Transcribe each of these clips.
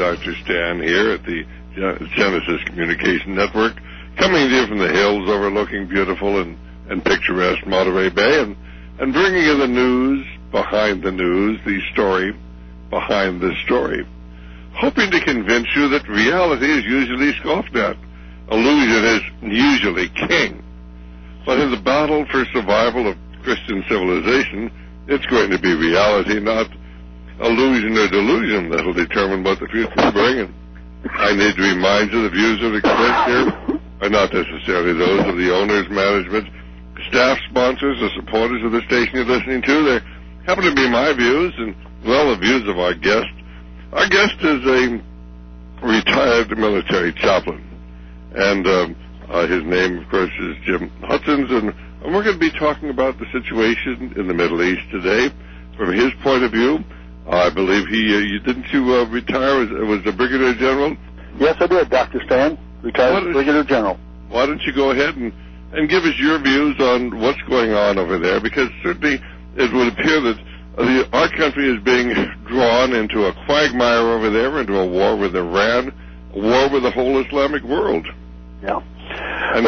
Dr. Stan here at the Genesis Communication Network, coming to you from the hills overlooking beautiful and picturesque Monterey Bay, and bringing you the news behind the news, the story behind the story, hoping to convince you that reality is usually scoffed at. Illusion is usually king. But in the battle for survival of Christian civilization, it's going to be reality, not illusion or delusion, that will determine what the future will bring. And I need to remind you the views that are expressed here are not necessarily those of the owners, management, staff, sponsors, or supporters of the station you're listening to. They happen to be my views and, well, the views of our guest. Our guest is a retired military chaplain, and his name, of course, is Jim Hutzins, and we're going to be talking about the situation in the Middle East today from his point of view. I believe didn't you retire was a brigadier general? Yes, I did, Dr. Stan, retired brigadier general. Why don't you go ahead and give us your views on what's going on over there, because certainly it would appear that our country is being drawn into a quagmire over there, into a war with Iran, a war with the whole Islamic world. Yeah. And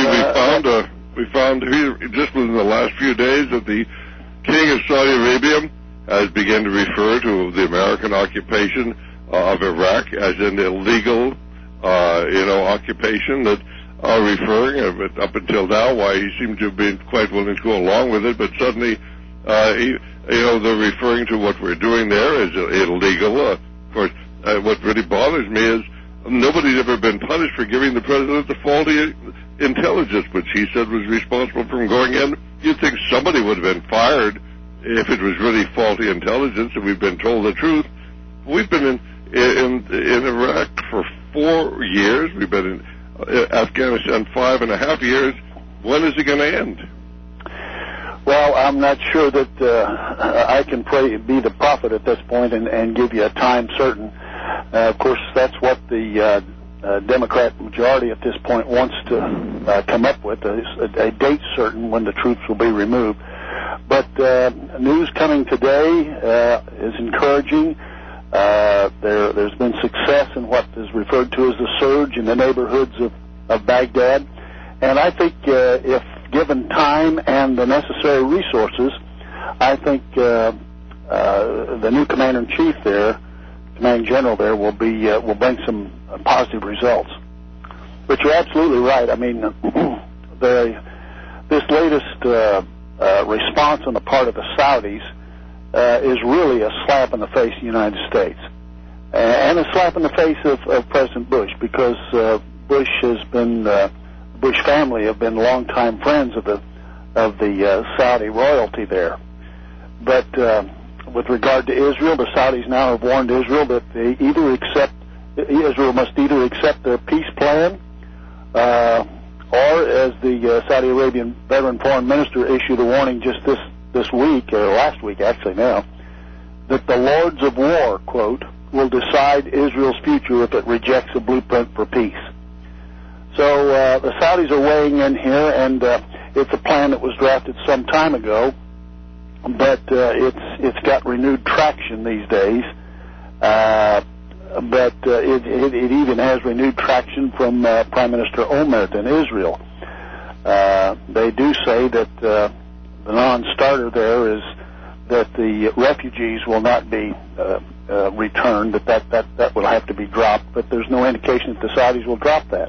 we found just within the last few days that the King of Saudi Arabia has begun to refer to the American occupation of Iraq as an illegal, occupation, that referring up until now why he seemed to have been quite willing to go along with it, but suddenly, they're referring to what we're doing there as illegal. Of course, what really bothers me is nobody's ever been punished for giving the president the faulty intelligence, which he said was responsible for going in. You'd think somebody would have been fired if it was really faulty intelligence and we've been told the truth. We've been in Iraq for 4 years. We've been in Afghanistan 5.5 years. When is it going to end? Well, I'm not sure that I can be the prophet at this point and give you a time certain. Of course, that's what the Democrat majority at this point wants to come up with, a date certain when the troops will be removed. But news coming today is encouraging. There's been success in what is referred to as the surge in the neighborhoods of Baghdad. And I think if given time and the necessary resources, I think the new commander-in-chief there, commanding general there, will bring some positive results. But you're absolutely right. I mean, this latest response on the part of the Saudis is really a slap in the face of the United States, and a slap in the face of President Bush, because Bush family have been longtime friends of the Saudi royalty there. But with regard to Israel, the Saudis now have warned Israel that Israel must either accept their peace plan, or, as the Saudi Arabian veteran foreign minister issued a warning just this week, or last week actually now, that the Lords of War, quote, will decide Israel's future if it rejects a blueprint for peace. So the Saudis are weighing in here, and it's a plan that was drafted some time ago, but it's got renewed traction these days. But it even has renewed traction from Prime Minister Olmert in Israel. They do say that the non-starter there is that the refugees will not be returned, that will have to be dropped, but there's no indication that the Saudis will drop that.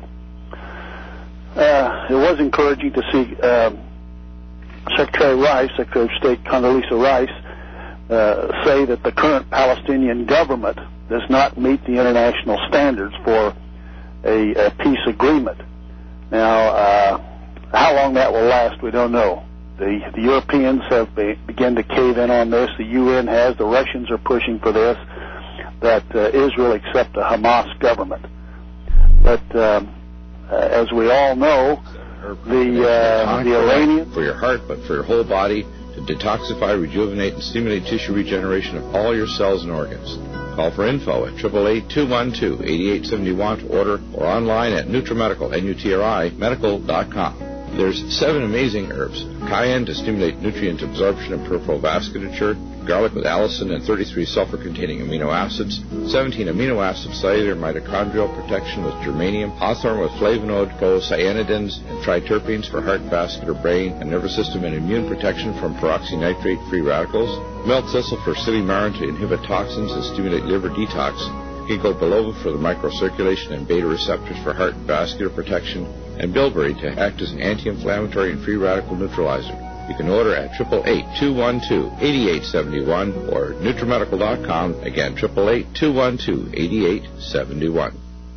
It was encouraging to see Secretary of State Condoleezza Rice, say that the current Palestinian government does not meet the international standards for a peace agreement. Now, how long that will last, we don't know. The Europeans have begun to cave in on this. The UN has. The Russians are pushing for this, that Israel accept a Hamas government. But as we all know, the Iranians... For your heart, but for your whole body, to detoxify, rejuvenate, and stimulate tissue regeneration of all your cells and organs. Call for info at 888-212-8871 to order, or online at NutriMedical, NutriMedical.com. There's 7 amazing herbs. Cayenne to stimulate nutrient absorption and peripheral vasculature. garlic with allicin and 33 sulfur-containing amino acids, 17 amino acid cellular mitochondrial protection with germanium, hawthorn with flavonoid, cyanidins, and triterpenes for heart, vascular, brain, and nervous system and immune protection from peroxynitrate-free radicals, milk thistle for silymarin to inhibit toxins and stimulate liver detox, ginkgo biloba for the microcirculation and beta receptors for heart and vascular protection, and bilberry to act as an anti-inflammatory and free radical neutralizer. You can order at 888-212-8871 or NutriMedical.com. Again, 888-212-8871.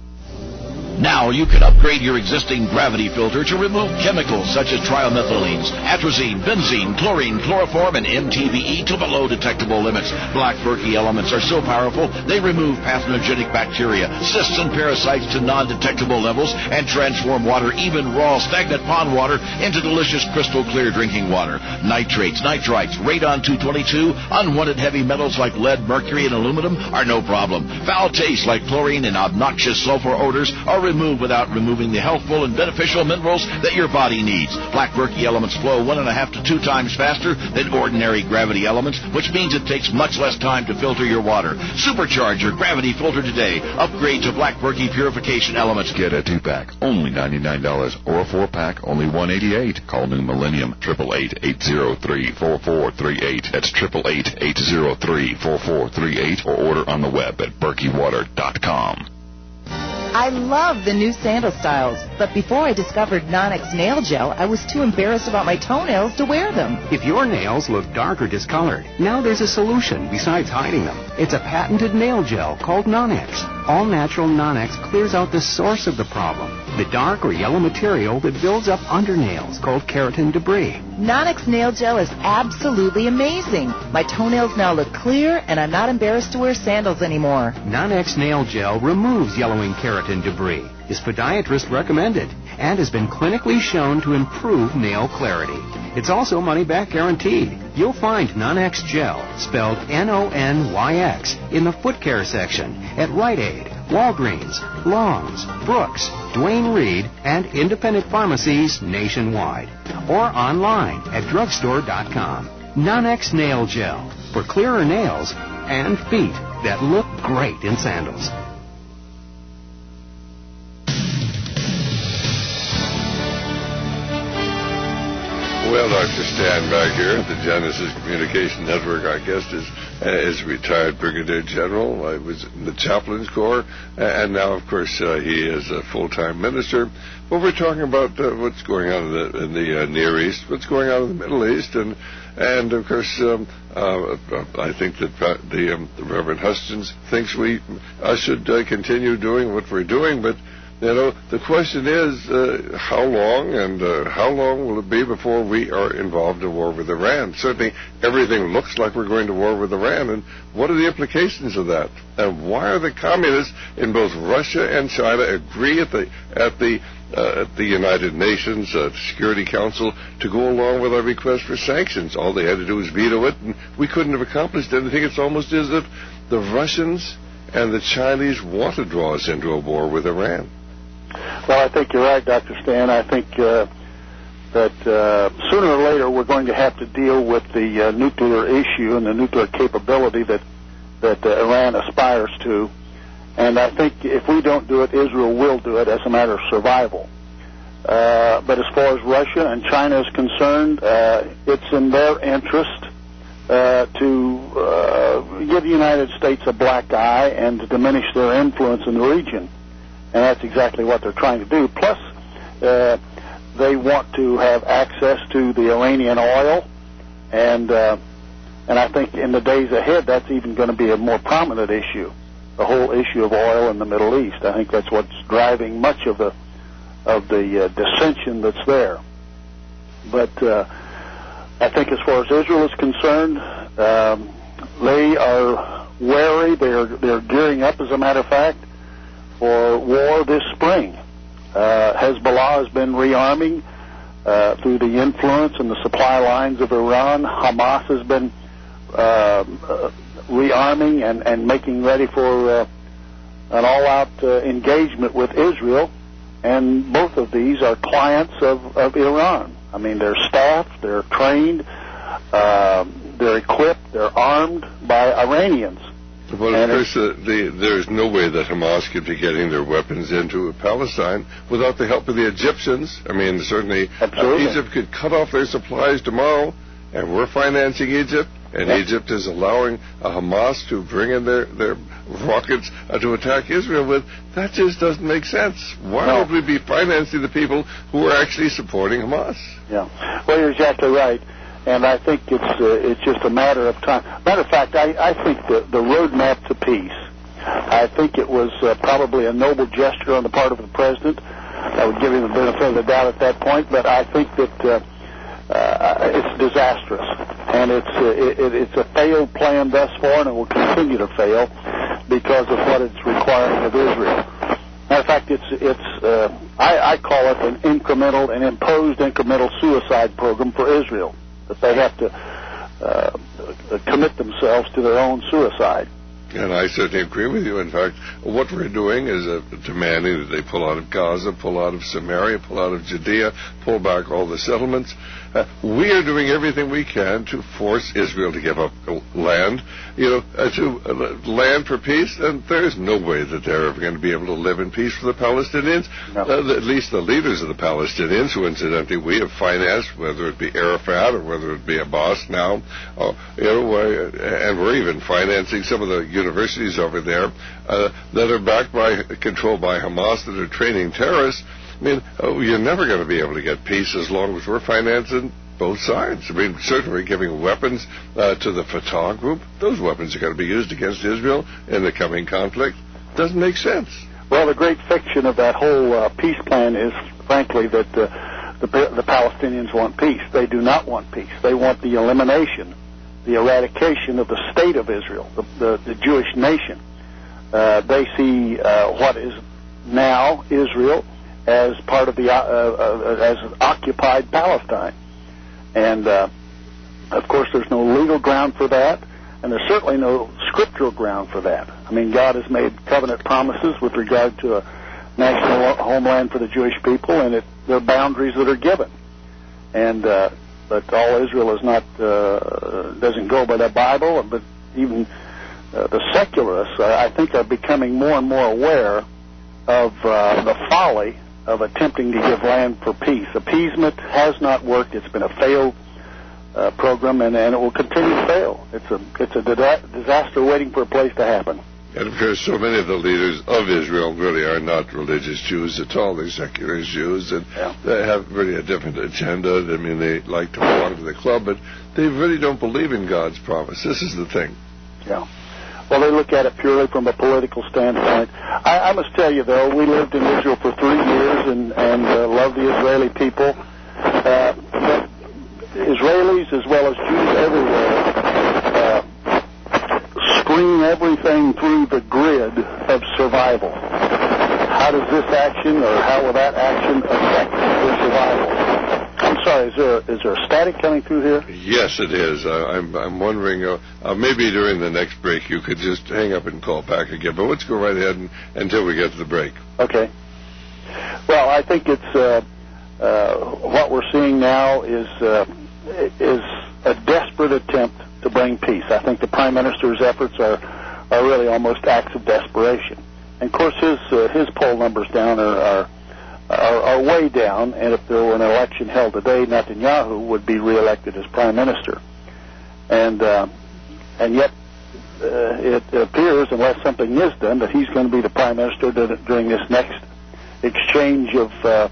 Now you can upgrade your existing gravity filter to remove chemicals such as trimethylenes, atrazine, benzene, chlorine, chloroform, and MTBE to below detectable limits. Black Berkey elements are so powerful they remove pathogenic bacteria, cysts, and parasites to non-detectable levels and transform water, even raw stagnant pond water, into delicious crystal clear drinking water. Nitrates, nitrites, radon-222, unwanted heavy metals like lead, mercury, and aluminum are no problem. Foul tastes like chlorine and obnoxious sulfur odors are removed without removing the healthful and beneficial minerals that your body needs. Black Berkey elements flow 1.5 to 2 times faster than ordinary gravity elements, which means it takes much less time to filter your water. Supercharge your gravity filter today. Upgrade to Black Berkey purification elements. Get a 2-pack, only $99, or a 4-pack, only $188. Call New Millennium, 888-803-4438. That's 888-803-4438, or order on the web at berkeywater.com. I love the new sandal styles, but before I discovered Non-X Nail Gel, I was too embarrassed about my toenails to wear them. If your nails look dark or discolored, now there's a solution besides hiding them. It's a patented nail gel called Non-X. All-natural Non-X clears out the source of the problem, the dark or yellow material that builds up under nails called keratin debris. Non-X Nail Gel is absolutely amazing. My toenails now look clear, and I'm not embarrassed to wear sandals anymore. Non-X Nail Gel removes yellowing keratin debris, is podiatrist recommended, and has been clinically shown to improve nail clarity. It's also money-back guaranteed. You'll find Non-X Gel, spelled N-O-N-Y-X, in the foot care section at Rite Aid, Walgreens, Long's, Brooks, Duane Reade, and independent pharmacies nationwide, or online at drugstore.com. Non-X Nail Gel, for clearer nails and feet that look great in sandals. Well, Dr. Stan back here at the Genesis Communication Network. Our guest is retired Brigadier General. I was in the Chaplains Corps, and now, of course, he is a full-time minister. But we're talking about what's going on in the Near East, what's going on in the Middle East, and of course, I think that the Reverend Hustings thinks we should continue doing what we're doing, but you know, the question is, how long will it be before we are involved in war with Iran? Certainly, everything looks like we're going to war with Iran, and what are the implications of that? And why are the communists in both Russia and China agree at the United Nations Security Council to go along with our request for sanctions? All they had to do was veto it, and we couldn't have accomplished anything. It's almost as if the Russians and the Chinese want to draw us into a war with Iran. Well, I think you're right, Dr. Stan. I think that sooner or later we're going to have to deal with the nuclear issue and the nuclear capability that Iran aspires to. And I think if we don't do it, Israel will do it as a matter of survival. But as far as Russia and China is concerned, it's in their interest to give the United States a black eye and to diminish their influence in the region. And that's exactly what they're trying to do. Plus, they want to have access to the Iranian oil, and I think in the days ahead that's even going to be a more prominent issue, the whole issue of oil in the Middle East. I think that's what's driving much of the dissension that's there. But I think as far as Israel is concerned, they are wary. They're gearing up, as a matter of fact, for war this spring. Hezbollah has been rearming through the influence and the supply lines of Iran. Hamas has been rearming and making ready for an all-out engagement with Israel. And both of these are clients of Iran. I mean, they're staffed, they're trained, they're equipped, they're armed by Iranians. Well, of course, there's no way that Hamas could be getting their weapons into Palestine without the help of the Egyptians. I mean, certainly Egypt could cut off their supplies tomorrow, and we're financing Egypt, and Egypt is allowing Hamas to bring in their rockets to attack Israel with. That just doesn't make sense. Why would we be financing the people who are actually supporting Hamas? Yeah. Well, you're exactly right. And I think it's just a matter of time. Matter of fact, I think the roadmap to peace, I think it was probably a noble gesture on the part of the president. I would give him the benefit of the doubt at that point, but I think that it's disastrous, and it's a failed plan thus far, and it will continue to fail because of what it's requiring of Israel. Matter of fact, I call it an imposed incremental suicide program for Israel, that they have to commit themselves to their own suicide. And I certainly agree with you. In fact, what we're doing is demanding that they pull out of Gaza, pull out of Samaria, pull out of Judea, pull back all the settlements. We are doing everything we can to force Israel to give up land, to land for peace, and there's no way that they're ever going to be able to live in peace for the Palestinians. No. At least the leaders of the Palestinians, who incidentally we have financed, whether it be Arafat or whether it be Abbas now, and we're even financing some of the universities over there that are controlled by Hamas, that are training terrorists. I mean, you're never going to be able to get peace as long as we're financing both sides. I mean, certainly giving weapons to the Fatah group. Those weapons are going to be used against Israel in the coming conflict. Doesn't make sense. Well, the great fiction of that whole peace plan is, frankly, that the Palestinians want peace. They do not want peace. They want the elimination, the eradication of the state of Israel, the Jewish nation. They see what is now Israel as part of as occupied Palestine. And, of course, there's no legal ground for that, and there's certainly no scriptural ground for that. I mean, God has made covenant promises with regard to a national homeland for the Jewish people, and there are boundaries that are given. And but all Israel is not doesn't go by the Bible, but even the secularists, I think, are becoming more and more aware of the folly of attempting to give land for peace. Appeasement has not worked. It's been a failed program, and it will continue to fail. It's a disaster waiting for a place to happen. And of course, so many of the leaders of Israel really are not religious Jews at all. They're secular Jews, and they have really a different agenda. I mean, they like to belong to the club, but they really don't believe in God's promise. This is the thing. Yeah. Well, they look at it purely from a political standpoint. I must tell you, though, we lived in Israel for 3 years and love the Israeli people. But Israelis, as well as Jews everywhere, screen everything through the grid of survival. How does this action or how will that action affect their survival? I'm sorry, is there a static coming through here? Yes, it is. I'm wondering, maybe during the next break you could just hang up and call back again. But let's go right ahead until we get to the break. Okay. Well, I think it's what we're seeing now is a desperate attempt to bring peace. I think the Prime Minister's efforts are really almost acts of desperation. And, of course, his poll numbers down are way down, and if there were an election held today, Netanyahu would be reelected as Prime Minister. And yet it appears, unless something is done, that he's going to be the Prime Minister during this next exchange of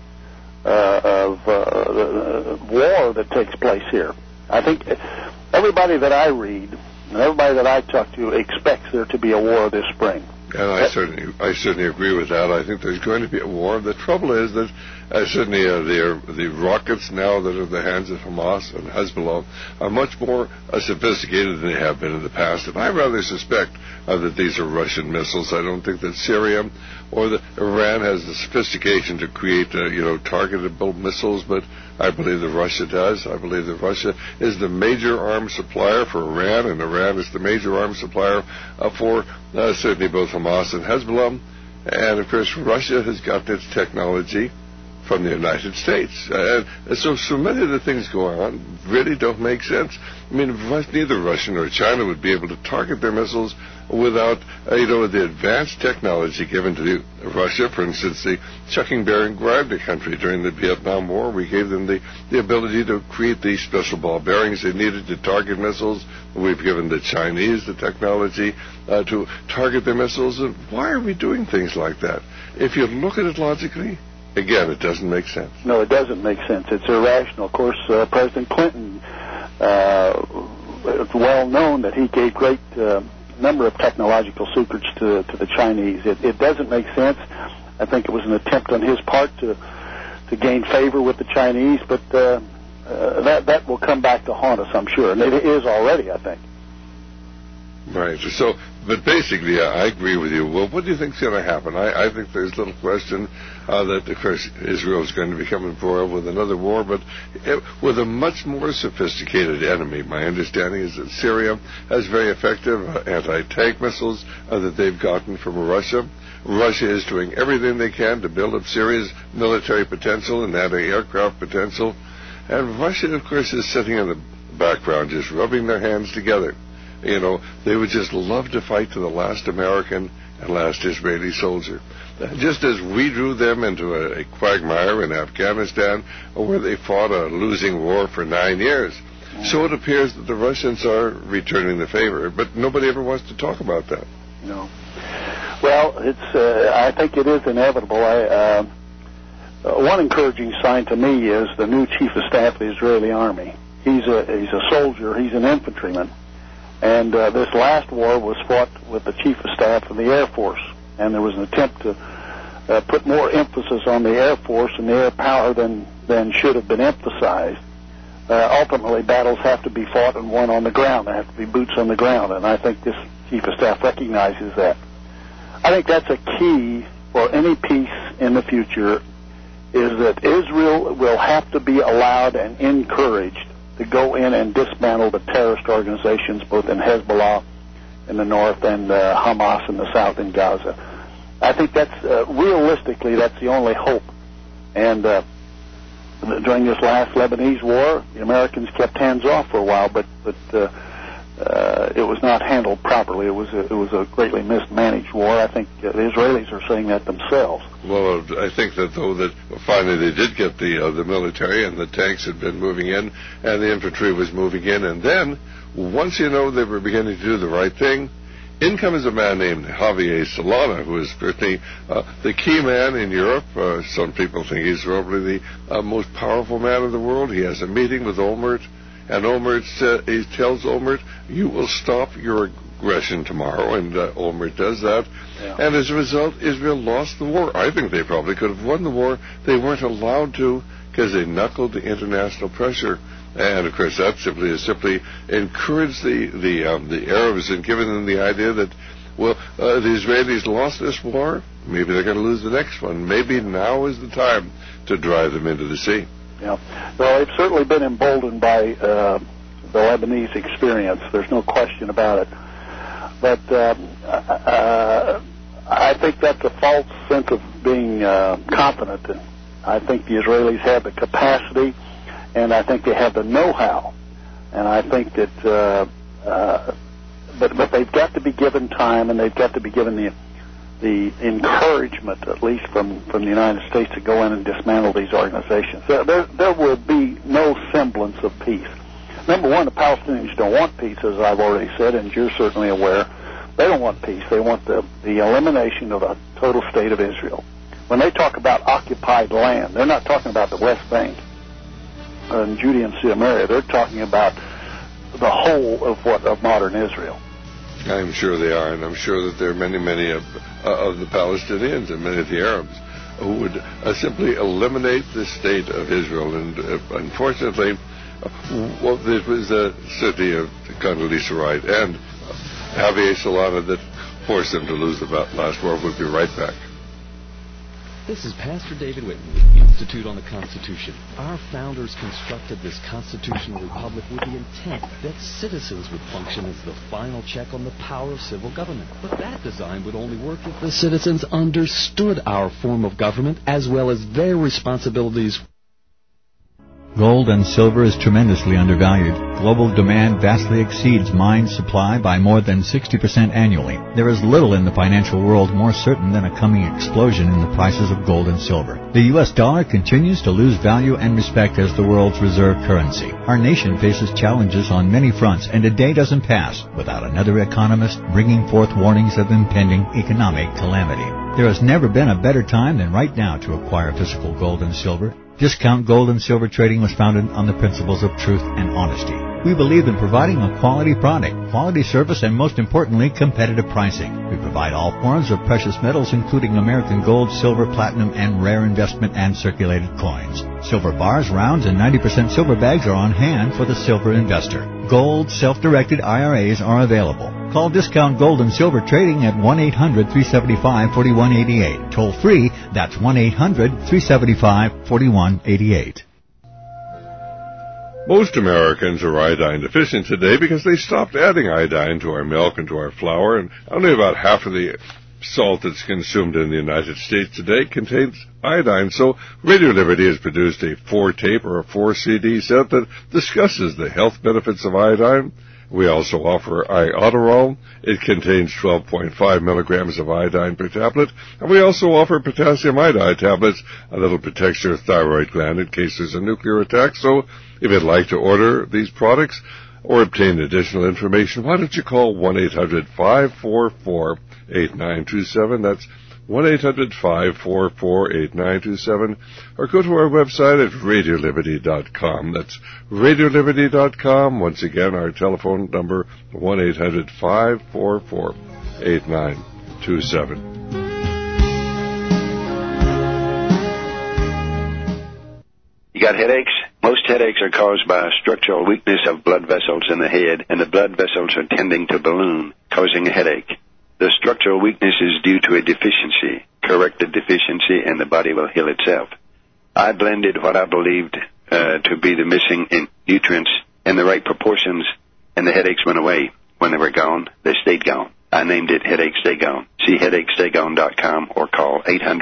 war that takes place here. I think everybody that I read and everybody that I talk to expects there to be a war this spring. And I certainly agree with that. I think there's going to be a war. The trouble is that certainly the rockets now that are in the hands of Hamas and Hezbollah are much more sophisticated than they have been in the past. And I rather suspect that these are Russian missiles. I don't think that Syria or Iran has the sophistication to create targetable missiles, but I believe that Russia does. I believe that Russia is the major arms supplier for Iran, and Iran is the major arms supplier for certainly both Hamas and Hezbollah. And, of course, Russia has got its technology from the United States. So many of the things going on really don't make sense. I mean, neither Russia nor China would be able to target their missiles without, the advanced technology given to Russia. For instance, the chucking bearing grabbed a country during the Vietnam War. We gave them the ability to create these special ball bearings they needed to target missiles. We've given the Chinese the technology to target their missiles. And why are we doing things like that? If you look at it logically, again, it doesn't make sense. No, it doesn't make sense. It's irrational. Of course, President Clinton, it's well known that he gave great number of technological secrets to the Chinese. It doesn't make sense. I think it was an attempt on his part to gain favor with the Chinese, but that will come back to haunt us, I'm sure. And it is already, I think. Right. So, but basically, I agree with you. Well, what do you think is going to happen? I think there's little question that, of course, Israel is going to become embroiled with another war, but with a much more sophisticated enemy. My understanding is that Syria has very effective anti-tank missiles that they've gotten from Russia. Russia is doing everything they can to build up Syria's military potential and anti-aircraft potential. And Russia, of course, is sitting in the background just rubbing their hands together. They would just love to fight to the last American and last Israeli soldier. Just as we drew them into a quagmire in Afghanistan, where they fought a losing war for 9 years. So it appears that the Russians are returning the favor, but nobody ever wants to talk about that. No. Well, I think it is inevitable. One encouraging sign to me is the new Chief of Staff of the Israeli Army. He's a soldier. He's an infantryman. And this last war was fought with the Chief of Staff of the Air Force. And there was an attempt to put more emphasis on the Air Force and the air power than should have been emphasized. Ultimately, battles have to be fought and won on the ground. There have to be boots on the ground. And I think this Chief of Staff recognizes that. I think that's a key for any peace in the future, is that Israel will have to be allowed and encouraged to go in and dismantle the terrorist organizations, both in Hezbollah in the north and Hamas in the south in Gaza. I think that's, realistically, that's the only hope. And during this last Lebanese war, the Americans kept hands off for a while, but it was not handled properly. It was a greatly mismanaged war. I think the Israelis are saying that themselves. Well, I think that though that finally they did get the military, and the tanks had been moving in, and the infantry was moving in, and then once they were beginning to do the right thing, in comes a man named Javier Solana, who is certainly the key man in Europe. Some people think he's probably the most powerful man in the world. He has a meeting with Olmert. And he tells Olmert, you will stop your aggression tomorrow, and Olmert does that. Yeah. And as a result, Israel lost the war. I think they probably could have won the war. They weren't allowed to because they knuckled the international pressure. And, of course, that simply encouraged the Arabs and given them the idea that, well, the Israelis lost this war, maybe they're going to lose the next one. Maybe now is the time to drive them into the sea. Yeah. Well, they've certainly been emboldened by the Lebanese experience. There's no question about it. But I think that's a false sense of being confident. And I think the Israelis have the capacity, and I think they have the know-how. And I think that, but they've got to be given time, and they've got to be given the encouragement, at least from the United States, to go in and dismantle these organizations. There will be no semblance of peace. Number one, the Palestinians don't want peace, as I've already said, and you're certainly aware. They don't want peace. They want the elimination of a total state of Israel. When they talk about occupied land, they're not talking about the West Bank and Judea and Samaria. They're talking about the whole of modern Israel. I'm sure they are, and I'm sure that there are many of the Palestinians and many of the Arabs who would simply eliminate the state of Israel. And unfortunately, it was certainly Condoleezza Rice and Javier Solana that forced them to lose the last war. We'll be right back. This is Pastor David Whitten with the Institute on the Constitution. Our founders constructed this constitutional republic with the intent that citizens would function as the final check on the power of civil government. But that design would only work if the citizens understood our form of government as well as their responsibilities. Gold and silver is tremendously undervalued. Global demand vastly exceeds mine supply by more than 60% annually. There is little in the financial world more certain than a coming explosion in the prices of gold and silver. The U.S. dollar continues to lose value and respect as the world's reserve currency. Our nation faces challenges on many fronts, and a day doesn't pass without another economist bringing forth warnings of impending economic calamity. There has never been a better time than right now to acquire physical gold and silver. Discount Gold and Silver Trading was founded on the principles of truth and honesty. We believe in providing a quality product, quality service, and most importantly, competitive pricing. We provide all forms of precious metals, including American gold, silver, platinum, and rare investment and circulated coins. Silver bars, rounds, and 90% silver bags are on hand for the silver investor. Gold self-directed IRAs are available. Call Discount Gold and Silver Trading at 1-800-375-4188. Toll free, that's 1-800-375-4188. Most Americans are iodine deficient today because they stopped adding iodine to our milk and to our flour, and only about half of the salt that's consumed in the United States today contains iodine. So Radio Liberty has produced a 4-tape or a 4-CD set that discusses the health benefits of iodine. We also offer Iodoral. It contains 12.5 milligrams of iodine per tablet. And we also offer potassium iodide tablets, and that'll protect your thyroid gland in case there's a nuclear attack. So if you'd like to order these products or obtain additional information, why don't you call 1-800-544-8927. That's 1-800-544-8927, or go to our website at RadioLiberty.com. That's RadioLiberty.com. Once again, our telephone number, 1-800-544-8927. You got headaches? Most headaches are caused by a structural weakness of blood vessels in the head, and the blood vessels are tending to balloon, causing a headache. The structural weakness is due to a deficiency. Correct the deficiency, and the body will heal itself. I blended what I believed to be the missing nutrients in the right proportions, and the headaches went away. When they were gone, they stayed gone. I named it Headache Stay Gone. See HeadacheStayGone.com or call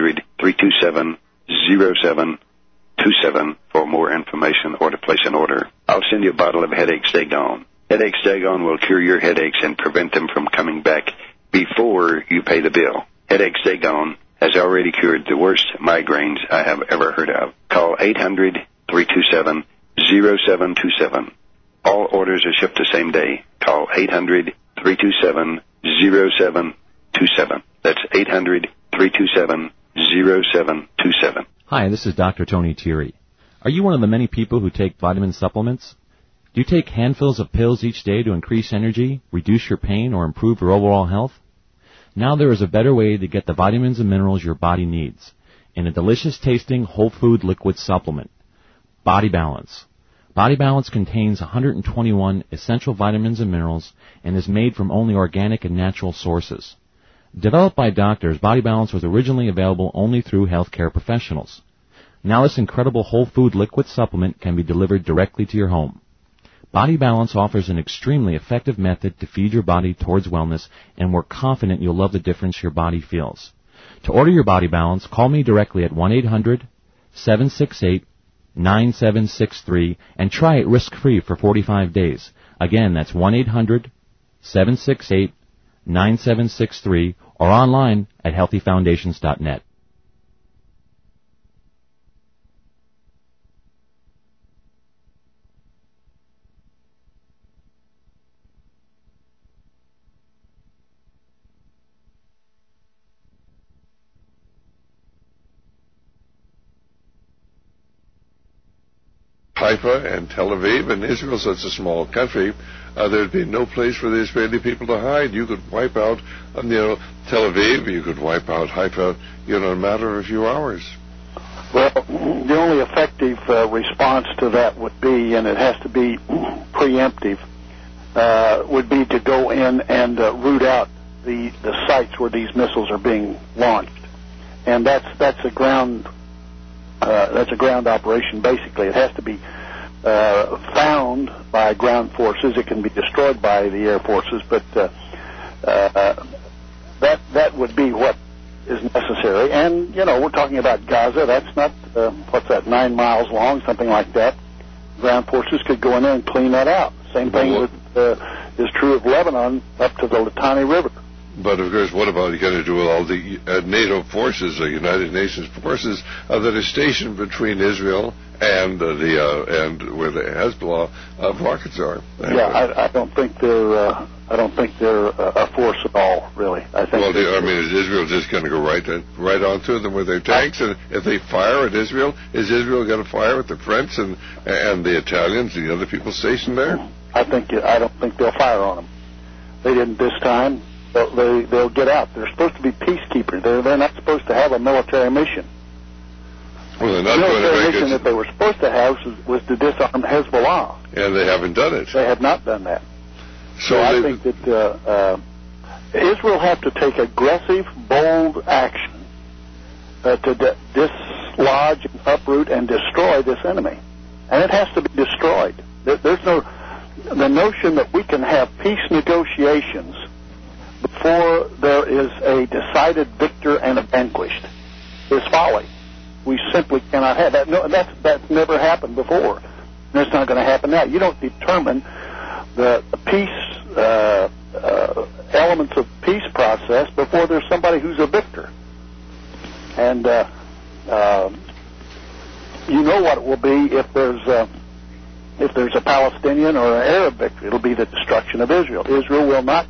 800-327-0727 for more information or to place an order. I'll send you a bottle of Headache Stay Gone. Headache Stay Gone will cure your headaches and prevent them from coming back before you pay the bill. Headache Stay Gone has already cured the worst migraines I have ever heard of. Call 800-327-0727. All orders are shipped the same day. Call 800-327-0727. That's 800-327-0727. Hi, this is Dr. Tony Thierry. Are you one of the many people who take vitamin supplements? Do you take handfuls of pills each day to increase energy, reduce your pain, or improve your overall health? Now there is a better way to get the vitamins and minerals your body needs in a delicious-tasting whole food liquid supplement, Body Balance. Body Balance contains 121 essential vitamins and minerals and is made from only organic and natural sources. Developed by doctors, Body Balance was originally available only through healthcare professionals. Now this incredible whole food liquid supplement can be delivered directly to your home. Body Balance offers an extremely effective method to feed your body towards wellness, and we're confident you'll love the difference your body feels. To order your Body Balance, call me directly at 1-800-768-9763 and try it risk-free for 45 days. Again, that's 1-800-768-9763 or online at healthyfoundations.net. Haifa and Tel Aviv, and Israel, such a small country, there'd be no place for the Israeli people to hide. You could wipe out, Tel Aviv, you could wipe out Haifa, in a matter of a few hours. Well, the only effective response to that would be, and it has to be preemptive, would be to go in and root out the sites where these missiles are being launched. and that's a ground operation. Basically, it has to be found by ground forces. It can be destroyed by the air forces, but that would be what is necessary. And we're talking about Gaza. That's not 9 miles long, something like that. Ground forces could go in there and clean that out. Same thing is true of Lebanon up to the Litani River. But of course, what about you going to do with all the NATO forces, the United Nations forces that are stationed between Israel and and where the Hezbollah rockets are? Yeah, I don't think they're a force at all, really. I think. Well, is Israel just going to go right on through them with their tanks? And if they fire at Israel, is Israel going to fire at the French and the Italians, the other people stationed there? I don't think they'll fire on them. They didn't this time. They'll get out. They're supposed to be peacekeepers. They're not supposed to have a military mission. Well, they're not the going to military make mission that they were supposed to have was to disarm Hezbollah. And they haven't done it. They have not done that. So I think that Israel have to take aggressive, bold action to dislodge, uproot, and destroy this enemy. And it has to be destroyed. There's the notion that we can have peace negotiations before there is a decided victor and a vanquished is folly. We simply cannot have that. No, that's never happened before. And it's not going to happen now. You don't determine the peace elements of peace process before there's somebody who's a victor. And you know what it will be if there's a Palestinian or an Arab victory. It'll be the destruction of Israel. Israel will not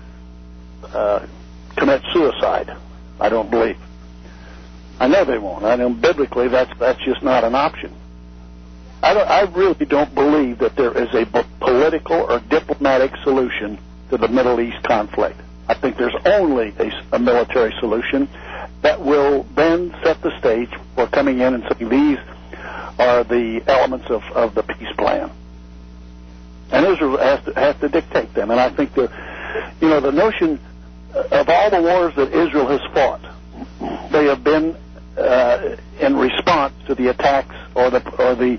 commit suicide, I don't believe. I know they won't. I know biblically that's just not an option. I really don't believe that there is a political or diplomatic solution to the Middle East conflict. I think there's only a military solution that will then set the stage for coming in and saying these are the elements of the peace plan. And Israel has to dictate them. And I think the notion of all the wars that Israel has fought, they have been in response to the attacks or the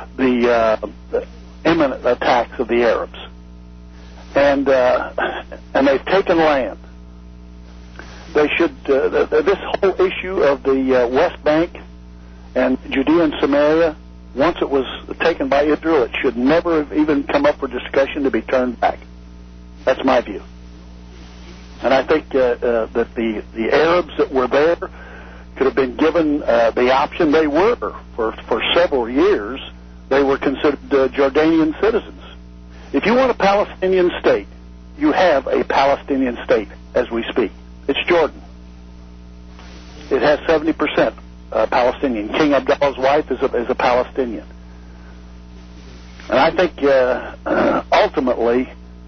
imminent attacks of the Arabs, and they've taken land. They should. This whole issue of the West Bank and Judea and Samaria, once it was taken by Israel, it should never have even come up for discussion to be turned back. That's my view. And I think that the Arabs that were there could have been given the option. They were, for several years, they were considered Jordanian citizens. If you want a Palestinian state, you have a Palestinian state as we speak. It's Jordan. It has 70% Palestinian. King Abdullah's wife is a Palestinian. And I think ultimately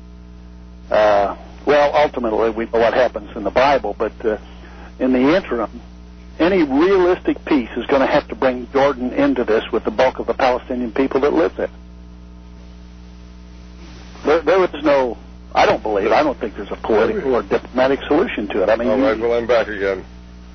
we know what happens in the Bible, but in the interim, any realistic peace is going to have to bring Jordan into this with the bulk of the Palestinian people that live there. There is no, I don't think there's a political or diplomatic solution to it. I mean, all right, well, I'm back again.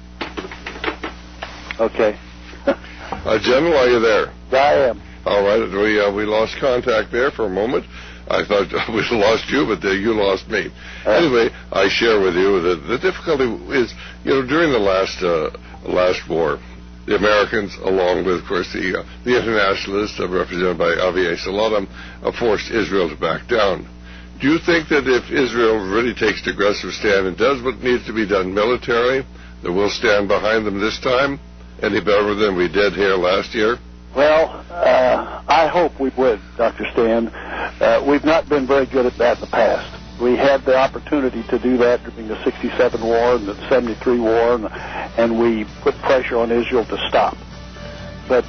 Okay. General, are you there? I am. All right, we lost contact there for a moment. I thought we lost you, but you lost me. Anyway, I share with you that the difficulty is, during the last war, the Americans, along with, of course, the internationalists represented by Aviv Salaam, forced Israel to back down. Do you think that if Israel really takes an aggressive stand and does what needs to be done militarily, that we'll stand behind them this time any better than we did here last year? Well, I hope we would, Dr. Stan. We've not been very good at that in the past. We had the opportunity to do that during the 67 war and the 73 war, and we put pressure on Israel to stop. But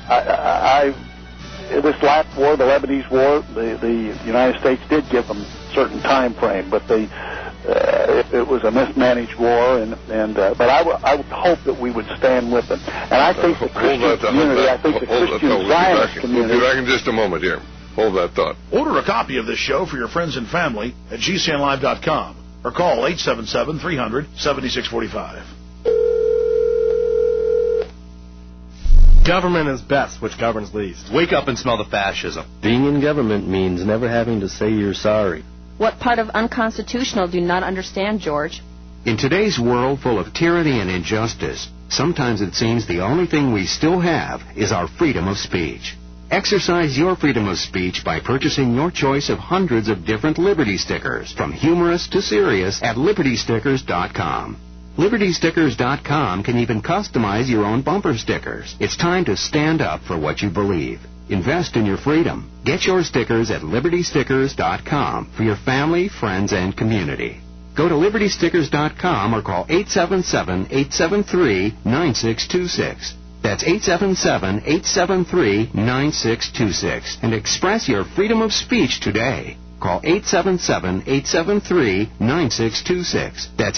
this last war, the Lebanese war, the United States did give them a certain time frame, but it was a mismanaged war, but I would hope that we would stand with them. And I think the Christian community, I think the Christian Zionist community... We'll be back in just a moment here. Hold that thought. Order a copy of this show for your friends and family at GCNlive.com or call 877-300-7645. Government is best, which governs least. Wake up and smell the fascism. Being in government means never having to say you're sorry. What part of unconstitutional do you not understand, George? In today's world full of tyranny and injustice, sometimes it seems the only thing we still have is our freedom of speech. Exercise your freedom of speech by purchasing your choice of hundreds of different Liberty stickers, from humorous to serious, at LibertyStickers.com. LibertyStickers.com can even customize your own bumper stickers. It's time to stand up for what you believe. Invest in your freedom. Get your stickers at LibertyStickers.com for your family, friends, and community. Go to LibertyStickers.com or call 877-873-9626. That's 877-873-9626 and express your freedom of speech today. Call 877-873-9626. That's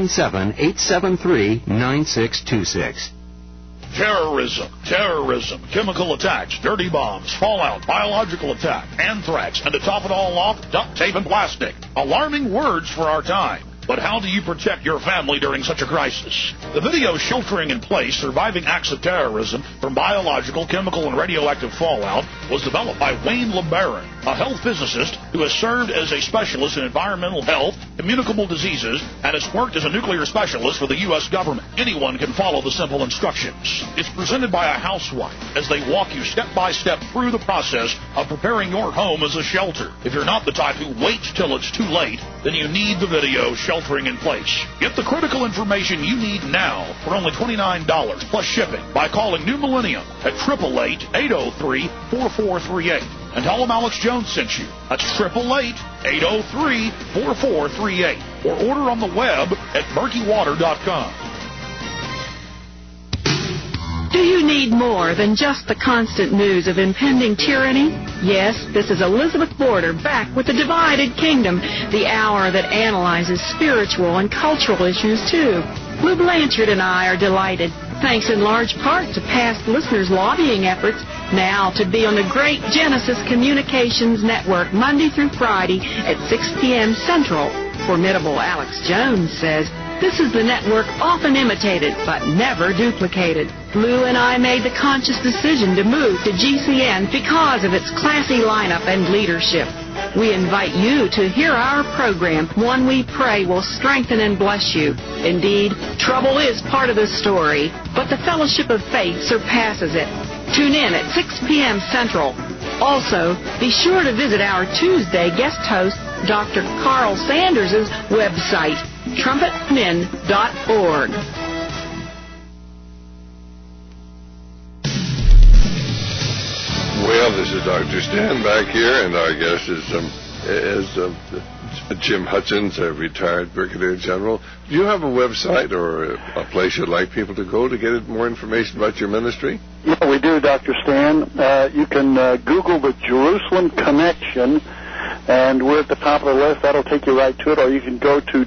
877-873-9626. Terrorism, chemical attacks, dirty bombs, fallout, biological attack, anthrax, and to top it all off, duct tape and plastic. Alarming words for our time. But how do you protect your family during such a crisis? The video Sheltering in Place, Surviving Acts of Terrorism from Biological, Chemical, and Radioactive Fallout was developed by Wayne LeBaron, a health physicist who has served as a specialist in environmental health, communicable diseases, and has worked as a nuclear specialist for the U.S. government. Anyone can follow the simple instructions. It's presented by a housewife as they walk you step by step through the process of preparing your home as a shelter. If you're not the type who waits till it's too late, then you need the video Sheltering in Place. Get the critical information you need now for only $29 plus shipping by calling New Millennium at 888-803-4438. And tell them Alex Jones sent you. That's 888-803-4438. Or order on the web at murkywater.com. Do you need more than just the constant news of impending tyranny? Yes, this is Elizabeth Border back with The Divided Kingdom, the hour that analyzes spiritual and cultural issues too. Lou Blanchard and I are delighted, thanks in large part to past listeners' lobbying efforts, now to be on the great Genesis Communications Network Monday through Friday at 6 p.m. Central. Formidable Alex Jones says, this is the network often imitated but never duplicated. Lou and I made the conscious decision to move to GCN because of its classy lineup and leadership. We invite you to hear our program, one we pray will strengthen and bless you. Indeed, trouble is part of the story, but the fellowship of faith surpasses it. Tune in at 6 p.m. Central. Also, be sure to visit our Tuesday guest host, Dr. Carl Sanders' website, trumpetmen.org. Well, this is Dr. Stan back here, and our guest is Jim Hutchins, a retired Brigadier General. Do you have a website or a place you'd like people to go to get more information about your ministry? Yeah, we do, Dr. Stan. You can Google the Jerusalem Connection, and we're at the top of the list. That'll take you right to it. Or you can go to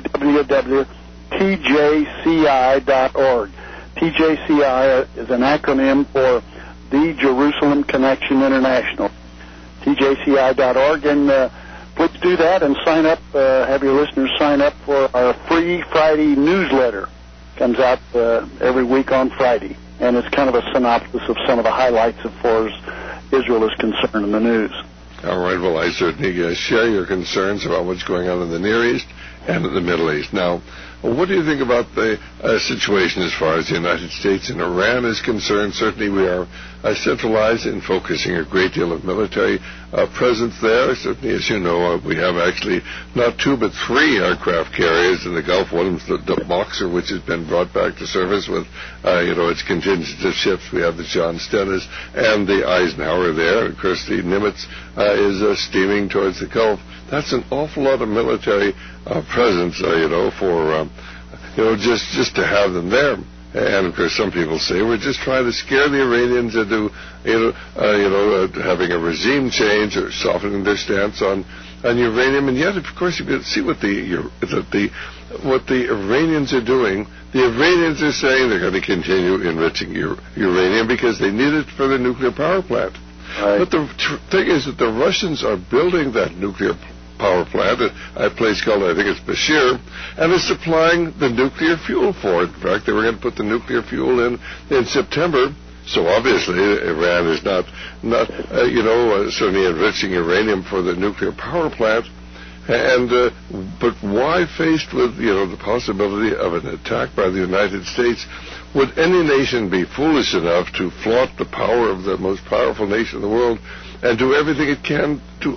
www.tjci.org. TJCI is an acronym for the Jerusalem Connection International. TJCI.org, and please do that and sign up. Have your listeners sign up for our free Friday newsletter. Comes out every week on Friday, and it's kind of a synopsis of some of the highlights as far as Israel is concerned in the news. All right, well, I certainly share your concerns about what's going on in the Near East and in the Middle East. Now, what do you think about the situation as far as the United States and Iran is concerned? Certainly we are centralized in focusing a great deal of military presence there. Certainly, as you know, we have actually not 2 but 3 aircraft carriers in the Gulf. One is the Boxer, which has been brought back to service with, its contingent of ships. We have the John Stennis and the Eisenhower there. Of course, the Nimitz is steaming towards the Gulf. That's an awful lot of military presence, for just to have them there. And of course, some people say we're just trying to scare the Iranians into, having a regime change or softening their stance on uranium. And yet, of course, you can see what the Iranians are doing. The Iranians are saying they're going to continue enriching uranium because they need it for their nuclear power plant. Right. But the thing is that the Russians are building that nuclear power plant at a place called, I think it's Bashir, and is supplying the nuclear fuel for it. In fact, they were going to put the nuclear fuel in September, So obviously, Iran is not certainly enriching uranium for the nuclear power plant. And but why, faced with the possibility of an attack by the United States, would any nation be foolish enough to flaunt the power of the most powerful nation in the world and do everything it can to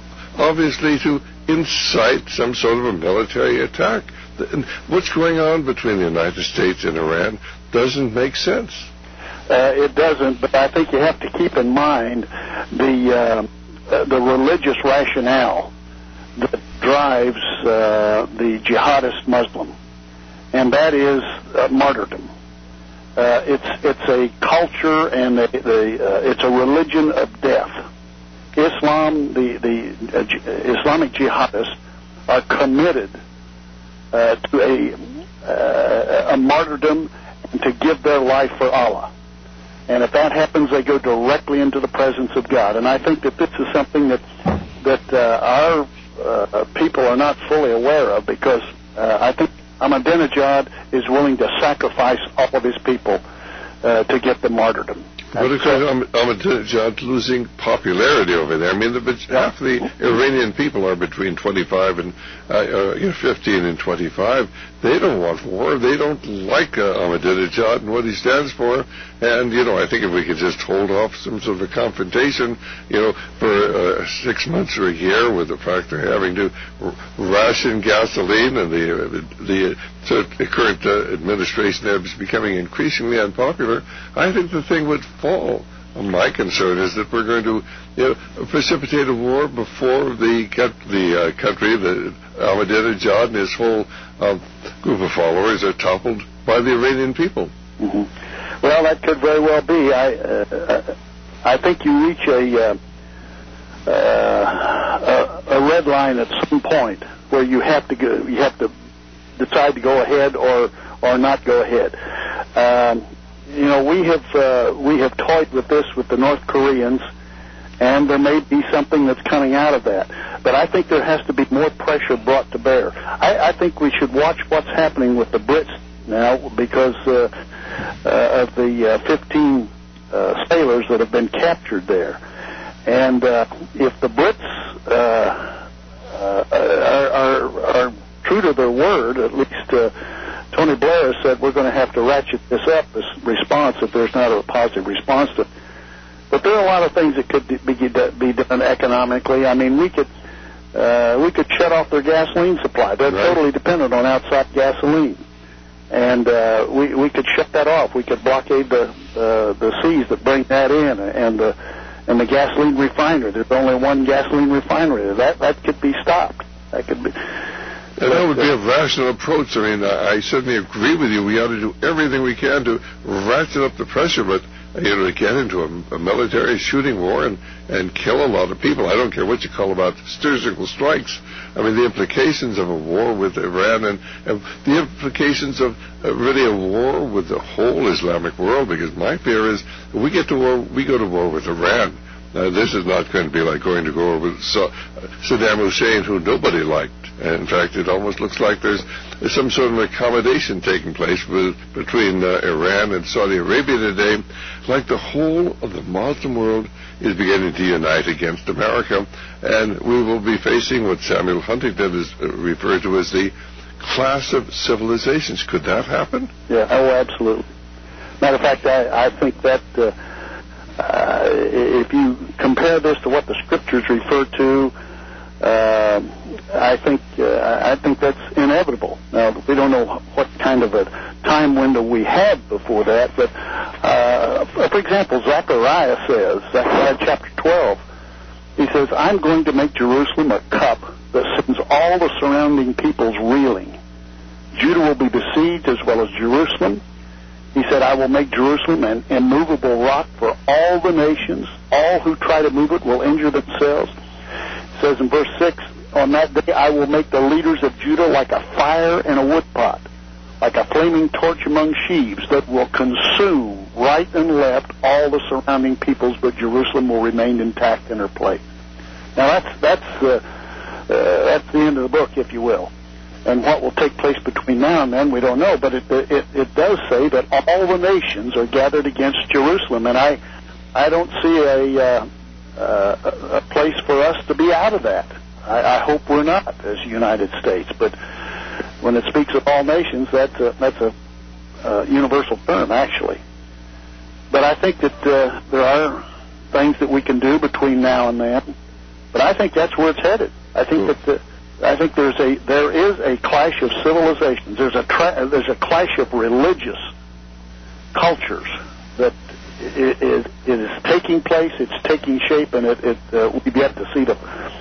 incite some sort of a military attack? What's going on between the United States and Iran doesn't make sense. It doesn't, but I think you have to keep in mind the religious rationale that drives the jihadist Muslim, and that is martyrdom. It's a culture and it's a religion of death. Islam, the Islamic jihadists are committed to a martyrdom and to give their life for Allah. And if that happens, they go directly into the presence of God. And I think that this is something that our people are not fully aware of, because I think Ahmadinejad is willing to sacrifice all of his people to get the martyrdom. But of course, Ahmadinejad losing popularity over there. I mean, half the Iranian people are between 25 and 15 and 25. They don't want war. They don't like Ahmadinejad and what he stands for. And I think if we could just hold off some sort of a confrontation, for 6 months or a year, with the fact they're having to ration gasoline, and the current administration there is becoming increasingly unpopular, I think the thing would fall. My concern is that we're going to precipitate a war before the country, the Ahmadinejad and his whole group of followers, are toppled by the Iranian people. Mm-hmm. Well, that could very well be. I think you reach a red line at some point where you have to decide to go ahead or not go ahead. We have toyed with this with the North Koreans, and there may be something that's coming out of that. But I think there has to be more pressure brought to bear. I think we should watch what's happening with the Brits now, because of the 15 sailors that have been captured there. And if the Brits are true to their word, at least Tony Blair said we're going to have to ratchet this up, this response, if there's not a positive response to it. But there are a lot of things that could be done economically. I mean, we could shut off their gasoline supply. They're totally dependent on outside gasoline, and we could shut that off. We could blockade the seas that bring that in, and the gasoline refinery. There's only one gasoline refinery. That could be stopped. That could be. And that would be a rational approach. I mean, I certainly agree with you. We ought to do everything we can to ratchet up the pressure, but to get into a military shooting war and kill a lot of people. I don't care what you call about surgical strikes. I mean, the implications of a war with Iran and the implications of really a war with the whole Islamic world, because my fear is if we go to war with Iran. This is not going to be like going to war with Saddam Hussein, who nobody liked. In fact, it almost looks like there's some sort of accommodation taking place between Iran and Saudi Arabia today. Like the whole of the Muslim world is beginning to unite against America, and we will be facing what Samuel Huntington is referred to as the clash of civilizations. Could that happen? Yeah, absolutely. Matter of fact, I think that if you compare this to what the scriptures refer to, I think that's inevitable. Now, we don't know what kind of a time window we have before that, but for example, Zechariah chapter 12, he says, I'm going to make Jerusalem a cup that sends all the surrounding peoples reeling. Judah will be besieged as well as Jerusalem. He said, I will make Jerusalem an immovable rock for all the nations. All who try to move it will injure themselves. It says in verse 6, on that day I will make the leaders of Judah like a fire in a wood pot, like a flaming torch among sheaves that will consume right and left all the surrounding peoples, but Jerusalem will remain intact in her place. Now that's the end of the book, if you will. And what will take place between now and then, we don't know. But it does say that all the nations are gathered against Jerusalem, and I don't see a place for us to be out of that. I hope we're not as the United States. But when it speaks of all nations, that's a universal term, actually. But I think that there are things that we can do between now and then. But I think that's where it's headed. I think that there is a clash of civilizations. There's a clash of religious cultures that it is taking place. It's taking shape, and we've yet to see the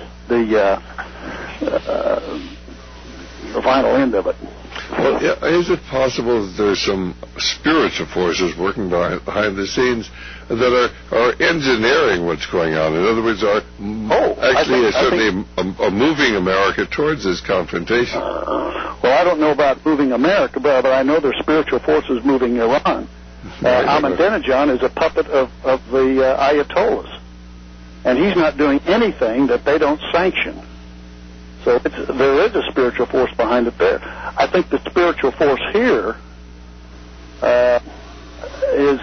final end of it. Well, is it possible that there's some spiritual forces working behind the scenes that are engineering what's going on? In other words, are certainly moving America towards this confrontation? Well, I don't know about moving America, but I know there's spiritual forces moving Iran. Ahmadinejad is a puppet of the Ayatollahs, and he's not doing anything that they don't sanction. So there is a spiritual force behind it there. I think the spiritual force here is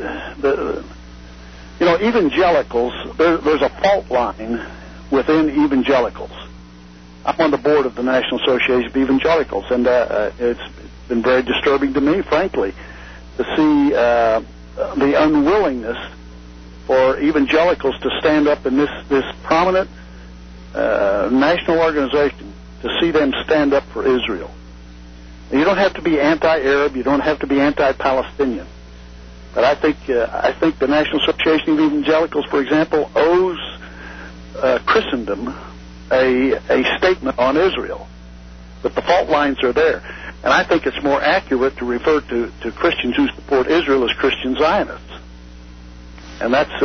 evangelicals. There's a fault line within evangelicals. I'm on the board of the National Association of Evangelicals, and it's been very disturbing to me, frankly, to see the unwillingness for evangelicals to stand up in this prominent national organization, to see them stand up for Israel. And you don't have to be anti-Arab, you don't have to be anti-Palestinian, but I think the National Association of Evangelicals, for example, owes Christendom a statement on Israel. But the fault lines are there, and I think it's more accurate to refer to Christians who support Israel as Christian Zionists, and that's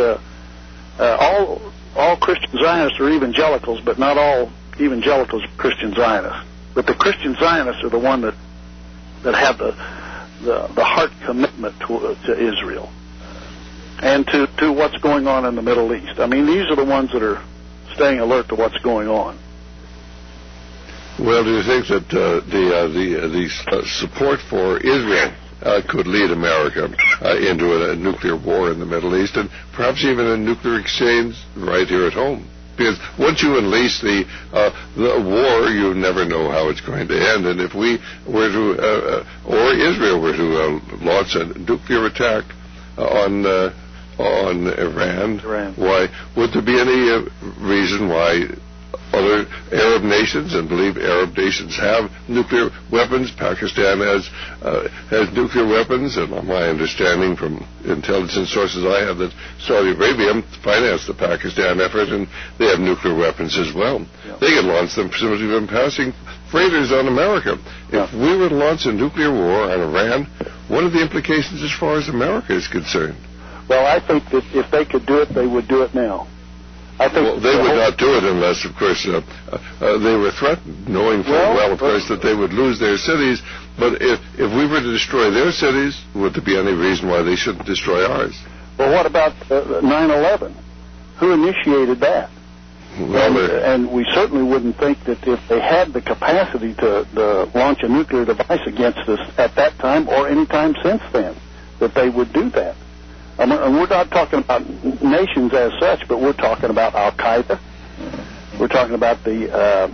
all Christian Zionists are evangelicals, but not all evangelicals are Christian Zionists. But the Christian Zionists are the one that have the heart commitment to Israel and to what's going on in the Middle East. I mean, these are the ones that are staying alert to what's going on. Well, do you think that the support for Israel could lead America into a nuclear war in the Middle East, and perhaps even a nuclear exchange right here at home? Because once you unleash the war, you never know how it's going to end. And if we were to, or Israel were to launch a nuclear attack on Iran, why would there be any reason why other Arab nations, and believe Arab nations have nuclear weapons? Pakistan has nuclear weapons, and my understanding from intelligence sources I have that Saudi Arabia financed the Pakistan effort, and they have nuclear weapons as well. Yeah. They can launch them presumably from passing freighters on America. If we were to launch a nuclear war on Iran, what are the implications as far as America is concerned? Well, I think that if they could do it, they would do it now. I think they would not do it unless, of course, they were threatened, knowing full well, of course, that they would lose their cities. But if we were to destroy their cities, would there be any reason why they shouldn't destroy ours? Well, what about 9/11? Who initiated that? Well, and we certainly wouldn't think that if they had the capacity to launch a nuclear device against us at that time or any time since then, that they would do that. And we're not talking about nations as such, but we're talking about Al-Qaeda. We're talking about the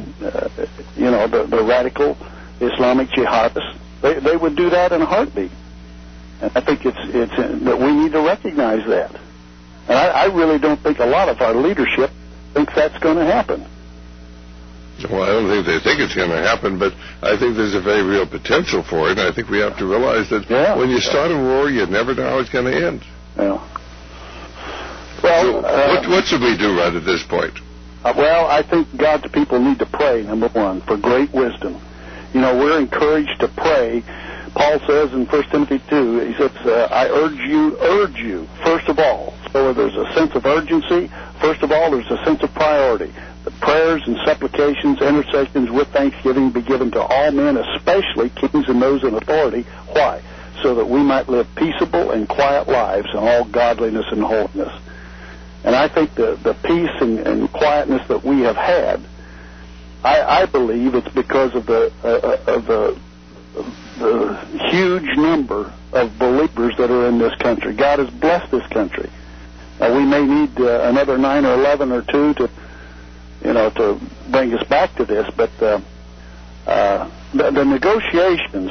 radical Islamic jihadists. They would do that in a heartbeat. And I think it's that we need to recognize that. And I really don't think a lot of our leadership thinks that's going to happen. Well, I don't think they think it's going to happen, but I think there's a very real potential for it. And I think we have to realize that when you start a war, you never know how it's going to end. Yeah. Well, so what should we do right at this point? Well, I think God's people need to pray, number one, for great wisdom. We're encouraged to pray. Paul says in 1 Timothy 2, he says, I urge you, first of all. So there's a sense of urgency. First of all, there's a sense of priority. The prayers and supplications, intercessions with thanksgiving be given to all men, especially kings and those in authority. Why? So that we might live peaceable and quiet lives in all godliness and holiness. And I think the peace and quietness that we have had I believe it's because of the huge number of believers that are in this country. God has blessed this country. We may need another 9 or 11 or 2 to bring us back to this, but the negotiations,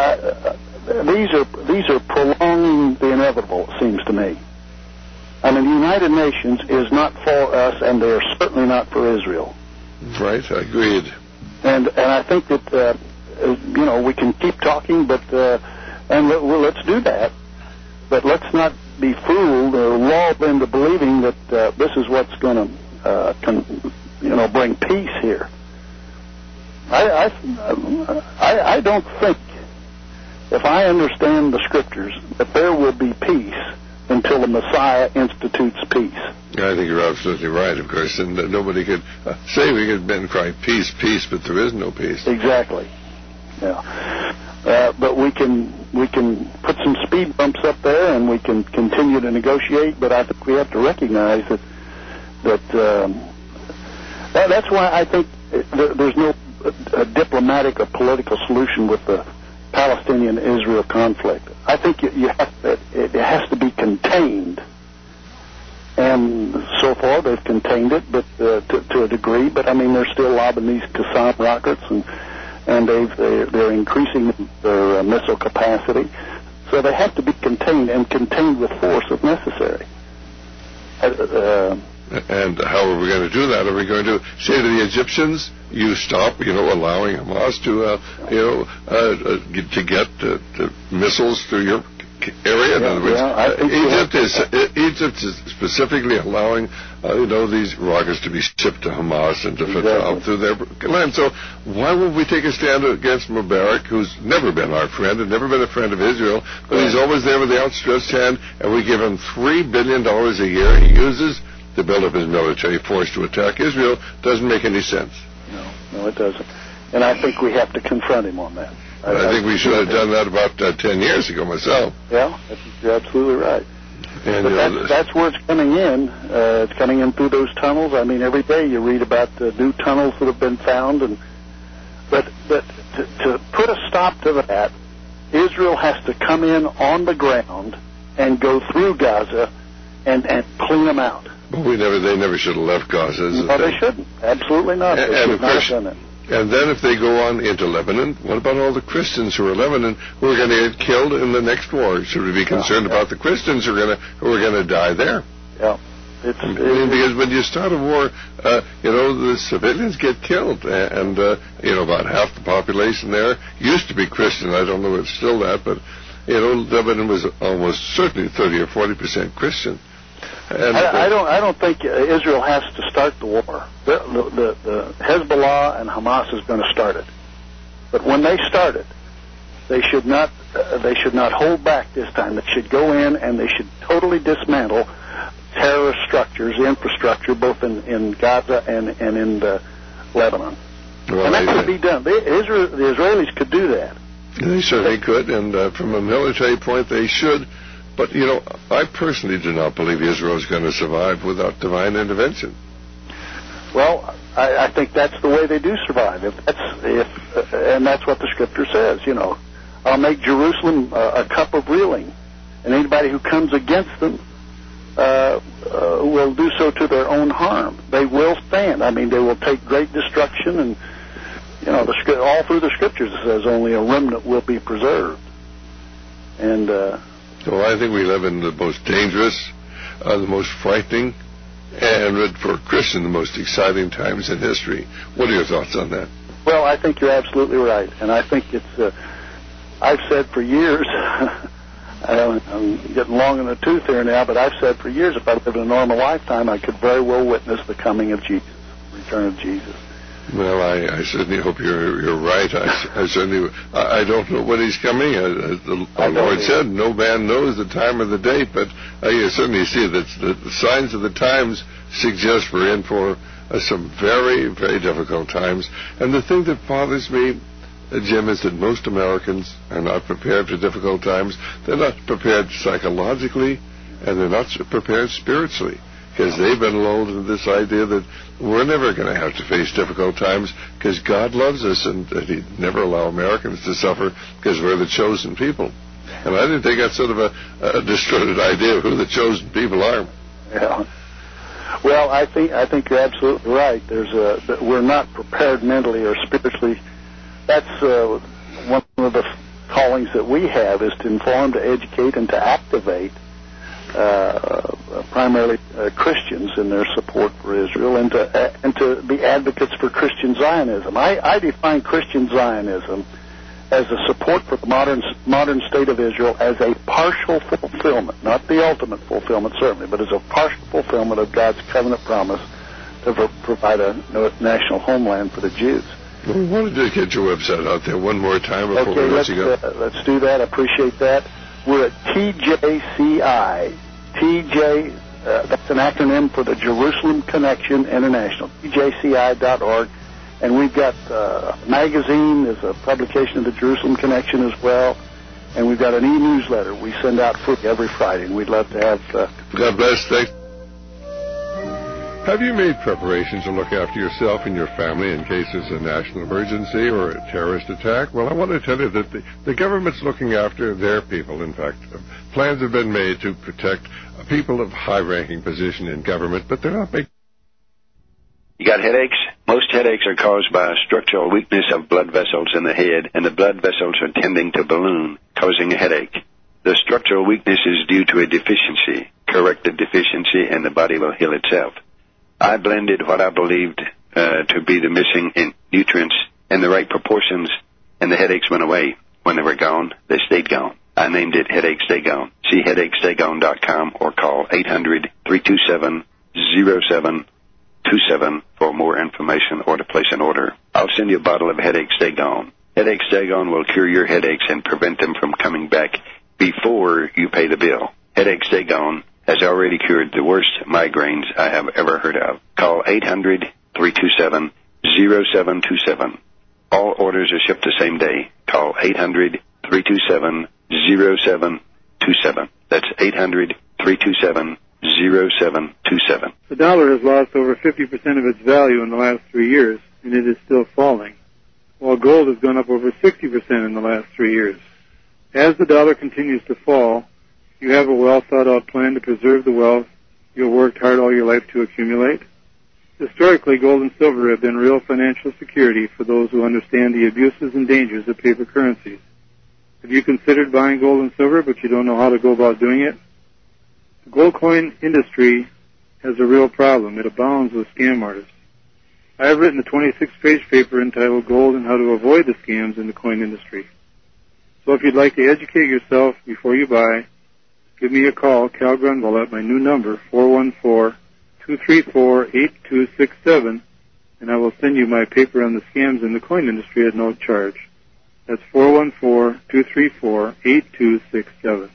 these are prolonging the inevitable, it seems to me. I mean, the United Nations is not for us, and they are certainly not for Israel. Right, agreed. And I think that we can keep talking, but let's do that. But let's not be fooled or lulled into believing that this is what's going to bring peace here. I don't think, if I understand the Scriptures, that there will be peace until the Messiah institutes peace. I think you're absolutely right, of course, and nobody could say we could then cry peace, peace, but there is no peace. Exactly. Yeah. But we can put some speed bumps up there, and we can continue to negotiate. But I think we have to recognize that's why I think there's no diplomatic or political solution with the Palestinian-Israel conflict. I think it has to be contained, and so far they've contained it, but to a degree. But I mean, they're still lobbing these Qassam rockets, and they're increasing their missile capacity. So they have to be contained, and contained with force if necessary. And how are we going to do that? Are we going to say to the Egyptians, you stop, allowing Hamas to get missiles through your area? In other words, Egypt is specifically allowing, these rockets to be shipped to Hamas and to Fatah through their land. So why would we take a stand against Mubarak, who's never been our friend and never been a friend of Israel, but he's always there with the outstretched hand, and we give him $3 billion a year he uses to build up his military force to attack Israel? Doesn't make any sense. No, it doesn't. And I think we have to confront him on that. I think we should have done that about 10 years ago myself. Yeah, you're absolutely right. And but that's where it's coming in. It's coming in through those tunnels. I mean, every day you read about new tunnels that have been found. But to put a stop to that, Israel has to come in on the ground and go through Gaza and clean them out. But they never should have left Gaza. No, they shouldn't. Absolutely not. They should not have done it. And then if they go on into Lebanon, what about all the Christians who are in Lebanon who are going to get killed in the next war? Should we be concerned about the Christians who are going to die there? Yeah. Because when you start a war, the civilians get killed, and about half the population there used to be Christian. I don't know if it's still that, but Lebanon was almost certainly 30 or 40% Christian. And I don't think Israel has to start the war. The Hezbollah and Hamas is going to start it, but when they start it, they should not hold back this time. They should go in and they should totally dismantle terrorist structures, infrastructure, both in Gaza and in Lebanon. Well, and that could be done. The Israelis could do that. They certainly could, and from a military point, they should. But, I personally do not believe Israel is going to survive without divine intervention. Well, I think that's the way they do survive. And that's what the Scripture says. I'll make Jerusalem a cup of reeling, and anybody who comes against them will do so to their own harm. They will stand. I mean, they will take great destruction, and all through the Scriptures it says only a remnant will be preserved. And so I think we live in the most dangerous, the most frightening, and for a Christian, the most exciting times in history. What are your thoughts on that? Well, I think you're absolutely right, and I think it's. I've said for years. I'm getting long in the tooth here now, but I've said for years, if I lived a normal lifetime, I could very well witness the coming of Jesus, return of Jesus. Well, I certainly hope you're right. I certainly I don't know when he's coming. The Lord said, no man knows the time or the date, but you certainly see that the signs of the times suggest we're in for some very, very difficult times. And the thing that bothers me, Jim, is that most Americans are not prepared for difficult times. They're not prepared psychologically, and they're not prepared spiritually. because they've been lulled into this idea that we're never going to have to face difficult times because God loves us and He'd never allow Americans to suffer because we're the chosen people. And I think they got sort of a distorted idea of who the chosen people are. Yeah. Well, I think you're absolutely right. We're not prepared mentally or spiritually. That's one of the callings that we have, is to inform, to educate, and to activate primarily Christians in their support for Israel, and to be advocates for Christian Zionism. I define Christian Zionism as a support for the modern state of Israel as a partial fulfillment, not the ultimate fulfillment certainly, but as a partial fulfillment of God's covenant promise to provide a national homeland for the Jews. We wanted to get your website out there one more time before we let you go. Let's do that. I appreciate that. We're at TJCI. That's an acronym for the Jerusalem Connection International, TJCI.org. And we've got a magazine. There's a publication of the Jerusalem Connection as well. And we've got an e-newsletter we send out every Friday. And we'd love to have... God bless. Thanks. Have you made preparations to look after yourself and your family in case there's a national emergency or a terrorist attack? Well, I want to tell you that the government's looking after their people. In fact, plans have been made to protect people of high-ranking position in government, but they're not making... You got headaches? Most headaches are caused by a structural weakness of blood vessels in the head, and the blood vessels are tending to balloon, causing a headache. The structural weakness is due to a deficiency. Correct the deficiency, and the body will heal itself. I blended what I believed to be the missing nutrients in the right proportions, and the headaches went away. When they were gone, they stayed gone. I named it Headache Stay Gone. See HeadacheStayGone.com or call 800-327-0727 for more information or to place an order. I'll send you a bottle of Headache Stay Gone. Headache Stay Gone will cure your headaches and prevent them from coming back before you pay the bill. Headache Stay Gone has already cured the worst migraines I have ever heard of. Call 800-327-0727. All orders are shipped the same day. Call 800-327-0727. That's 800-327-0727. The dollar has lost over 50% of its value in the last 3 years, and it is still falling, while gold has gone up over 60% in the last 3 years. As the dollar continues to fall, you have a well-thought-out plan to preserve the wealth you've worked hard all your life to accumulate? Historically, gold and silver have been real financial security for those who understand the abuses and dangers of paper currencies. Have you considered buying gold and silver, but you don't know how to go about doing it? The gold coin industry has a real problem. It abounds with scam artists. I have written a 26-page paper entitled Gold and How to Avoid the Scams in the Coin Industry. So if you'd like to educate yourself before you buy, give me a call, Cal Grunwald, at my new number, 414-234-8267, and I will send you my paper on the scams in the coin industry at no charge. That's 414-234-8267.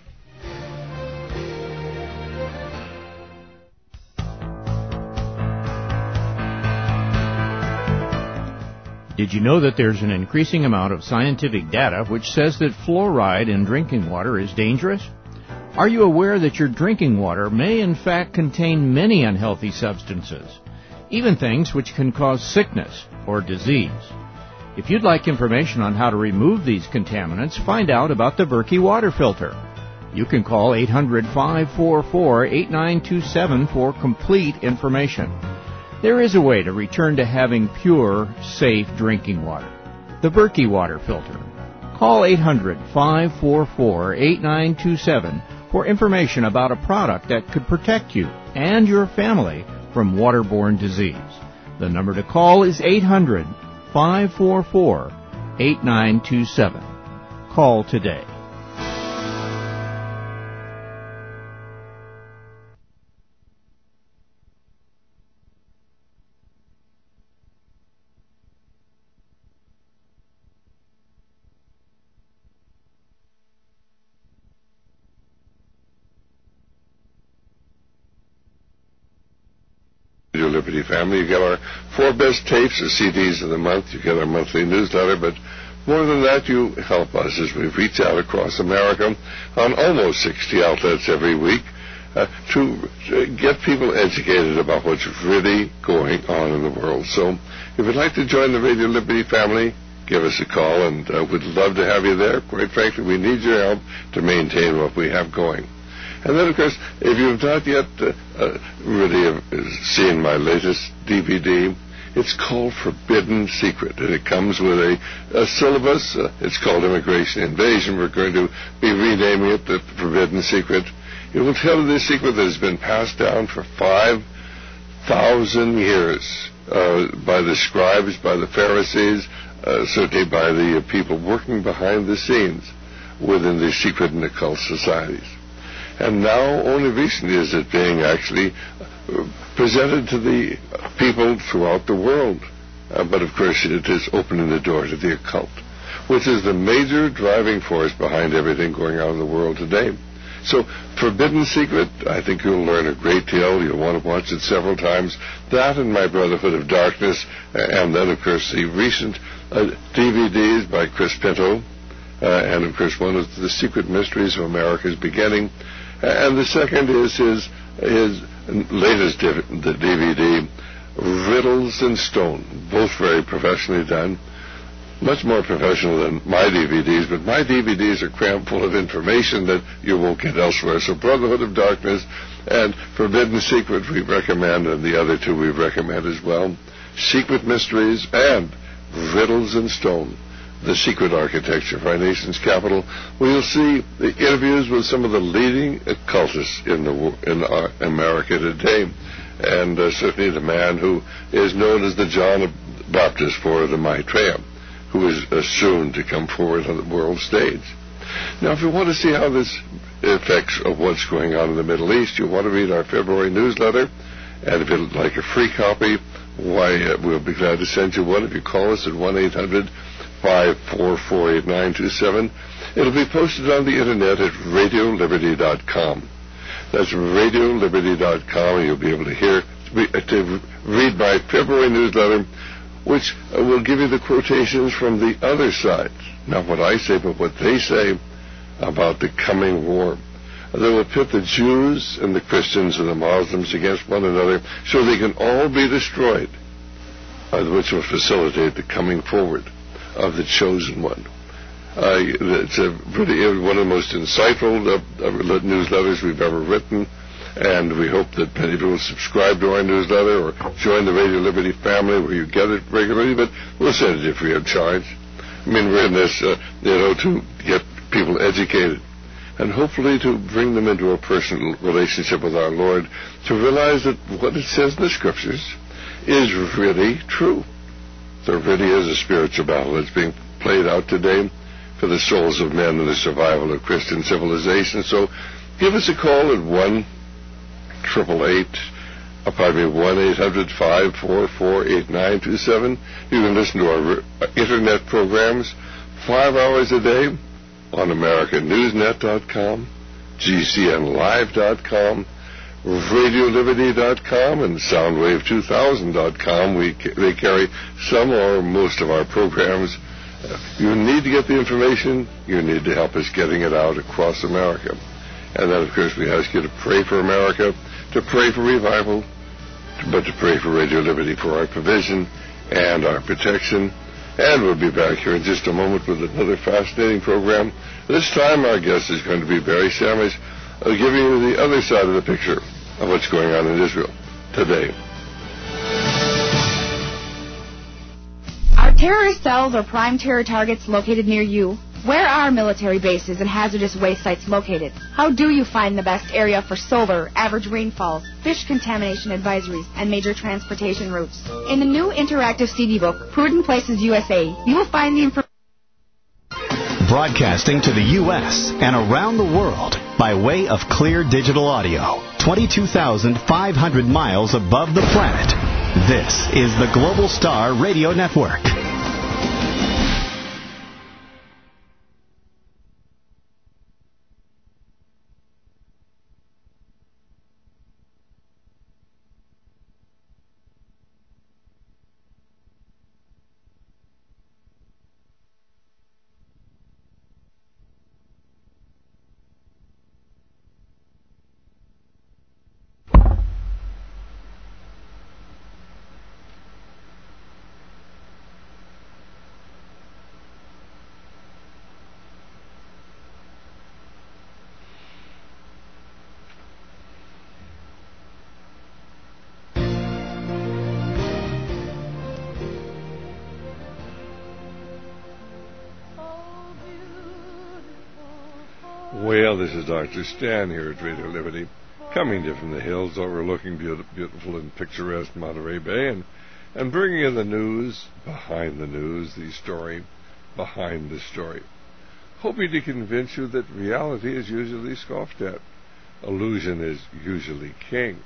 Did you know that there's an increasing amount of scientific data which says that fluoride in drinking water is dangerous? Are you aware that your drinking water may in fact contain many unhealthy substances, even things which can cause sickness or disease? If you'd like information on how to remove these contaminants, find out about the Berkey water filter. You can call 800-544-8927 for complete information. There is a way to return to having pure, safe drinking water. The Berkey water filter. Call 800-544-8927 for information about a product that could protect you and your family from waterborne disease. The number to call is 800-544-8927. Call today. Liberty family. You get our 4 best tapes, the CDs of the month. You get our monthly newsletter, but more than that, you help us as we reach out across America on almost 60 outlets every week. to get people educated about what's really going on in the world. So if you'd like to join the Radio Liberty family, give us a call, and we'd love to have you there. Quite frankly, we need your help to maintain what we have going. And then, of course, if you've not yet really seen my latest DVD, it's called Forbidden Secret, and it comes with a syllabus. It's called Immigration Invasion. We're going to be renaming it the Forbidden Secret. It will tell you the secret that has been passed down for 5,000 years by the scribes, by the Pharisees, certainly by the people working behind the scenes within the secret and occult societies. And now, only recently is it being actually presented to the people throughout the world. But of course, it is opening the door to the occult, which is the major driving force behind everything going on in the world today. So, Forbidden Secret, I think you'll learn a great deal. You'll want to watch it several times. That and My Brotherhood of Darkness, and then, of course, the recent DVDs by Chris Pinto, and, of course, one of the Secret Mysteries of America's Beginning. And the second is his latest DVD, Riddles and Stone, both very professionally done. Much more professional than my DVDs, but my DVDs are crammed full of information that you won't get elsewhere. So Brotherhood of Darkness and Forbidden Secret we recommend, and the other two we recommend as well. Secret Mysteries and Riddles and Stone, the secret architecture of our nation's capital, where you'll see the interviews with some of the leading occultists in America today, and certainly the man who is known as the John the Baptist for the Maitreya, who is soon to come forward on the world stage. Now, if you want to see how this affects of what's going on in the Middle East, you'll want to read our February newsletter, and if you'd like a free copy, why, we'll be glad to send you one if you call us at 1-800-544-8927. It'll be posted on the internet at radioliberty.com. That's radioliberty.com, and you'll be able to read my February newsletter, which will give you the quotations from the other side. Not what I say, but what they say about the coming war. They will pit the Jews and the Christians and the Muslims against one another so they can all be destroyed, which will facilitate the coming forward of the chosen one. It's really one of the most insightful newsletters we've ever written, and we hope that many people will subscribe to our newsletter or join the Radio Liberty family where you get it regularly, but we'll send it to you free of charge. I mean, we're in this, to get people educated and hopefully to bring them into a personal relationship with our Lord, to realize that what it says in the Scriptures is really true. There really is a spiritual battle that's being played out today for the souls of men and the survival of Christian civilization. So give us a call at 1-800-544-8927. You can listen to our internet programs 5 hours a day on AmericanNewsNet.com, GCNLive.com, RadioLiberty.com, and SoundWave2000.com. They carry some or most of our programs. You need to get the information. You need to help us getting it out across America. And then, of course, we ask you to pray for America, to pray for revival, but to pray for Radio Liberty for our provision and our protection. And we'll be back here in just a moment with another fascinating program. This time our guest is going to be Barry Sanders, giving you the other side of the picture of what's going on in Israel today. Are terrorist cells or prime terror targets located near you? Where are military bases and hazardous waste sites located? How do you find the best area for solar, average rainfalls, fish contamination advisories, and major transportation routes? In the new interactive CD book, Prudent Places USA, you will find the information. Broadcasting to the U.S. and around the world by way of clear digital audio, 22,500 miles above the planet. This is the Global Star Radio Network. Well, this is Dr. Stan here at Radio Liberty, coming to you from the hills overlooking beautiful and picturesque Monterey Bay, and bringing in the news, behind the news, the story behind the story. Hoping to convince you that reality is usually scoffed at. Illusion is usually king.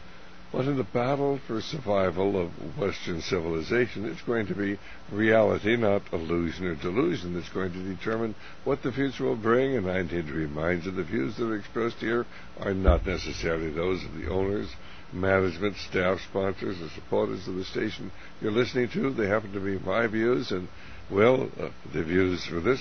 But in the battle for survival of Western civilization, it's going to be reality, not illusion or delusion, that's going to determine what the future will bring. And I need to remind you the views that are expressed here are not necessarily those of the owners, management, staff, sponsors, or supporters of the station you're listening to. They happen to be my views, and, well, the views for this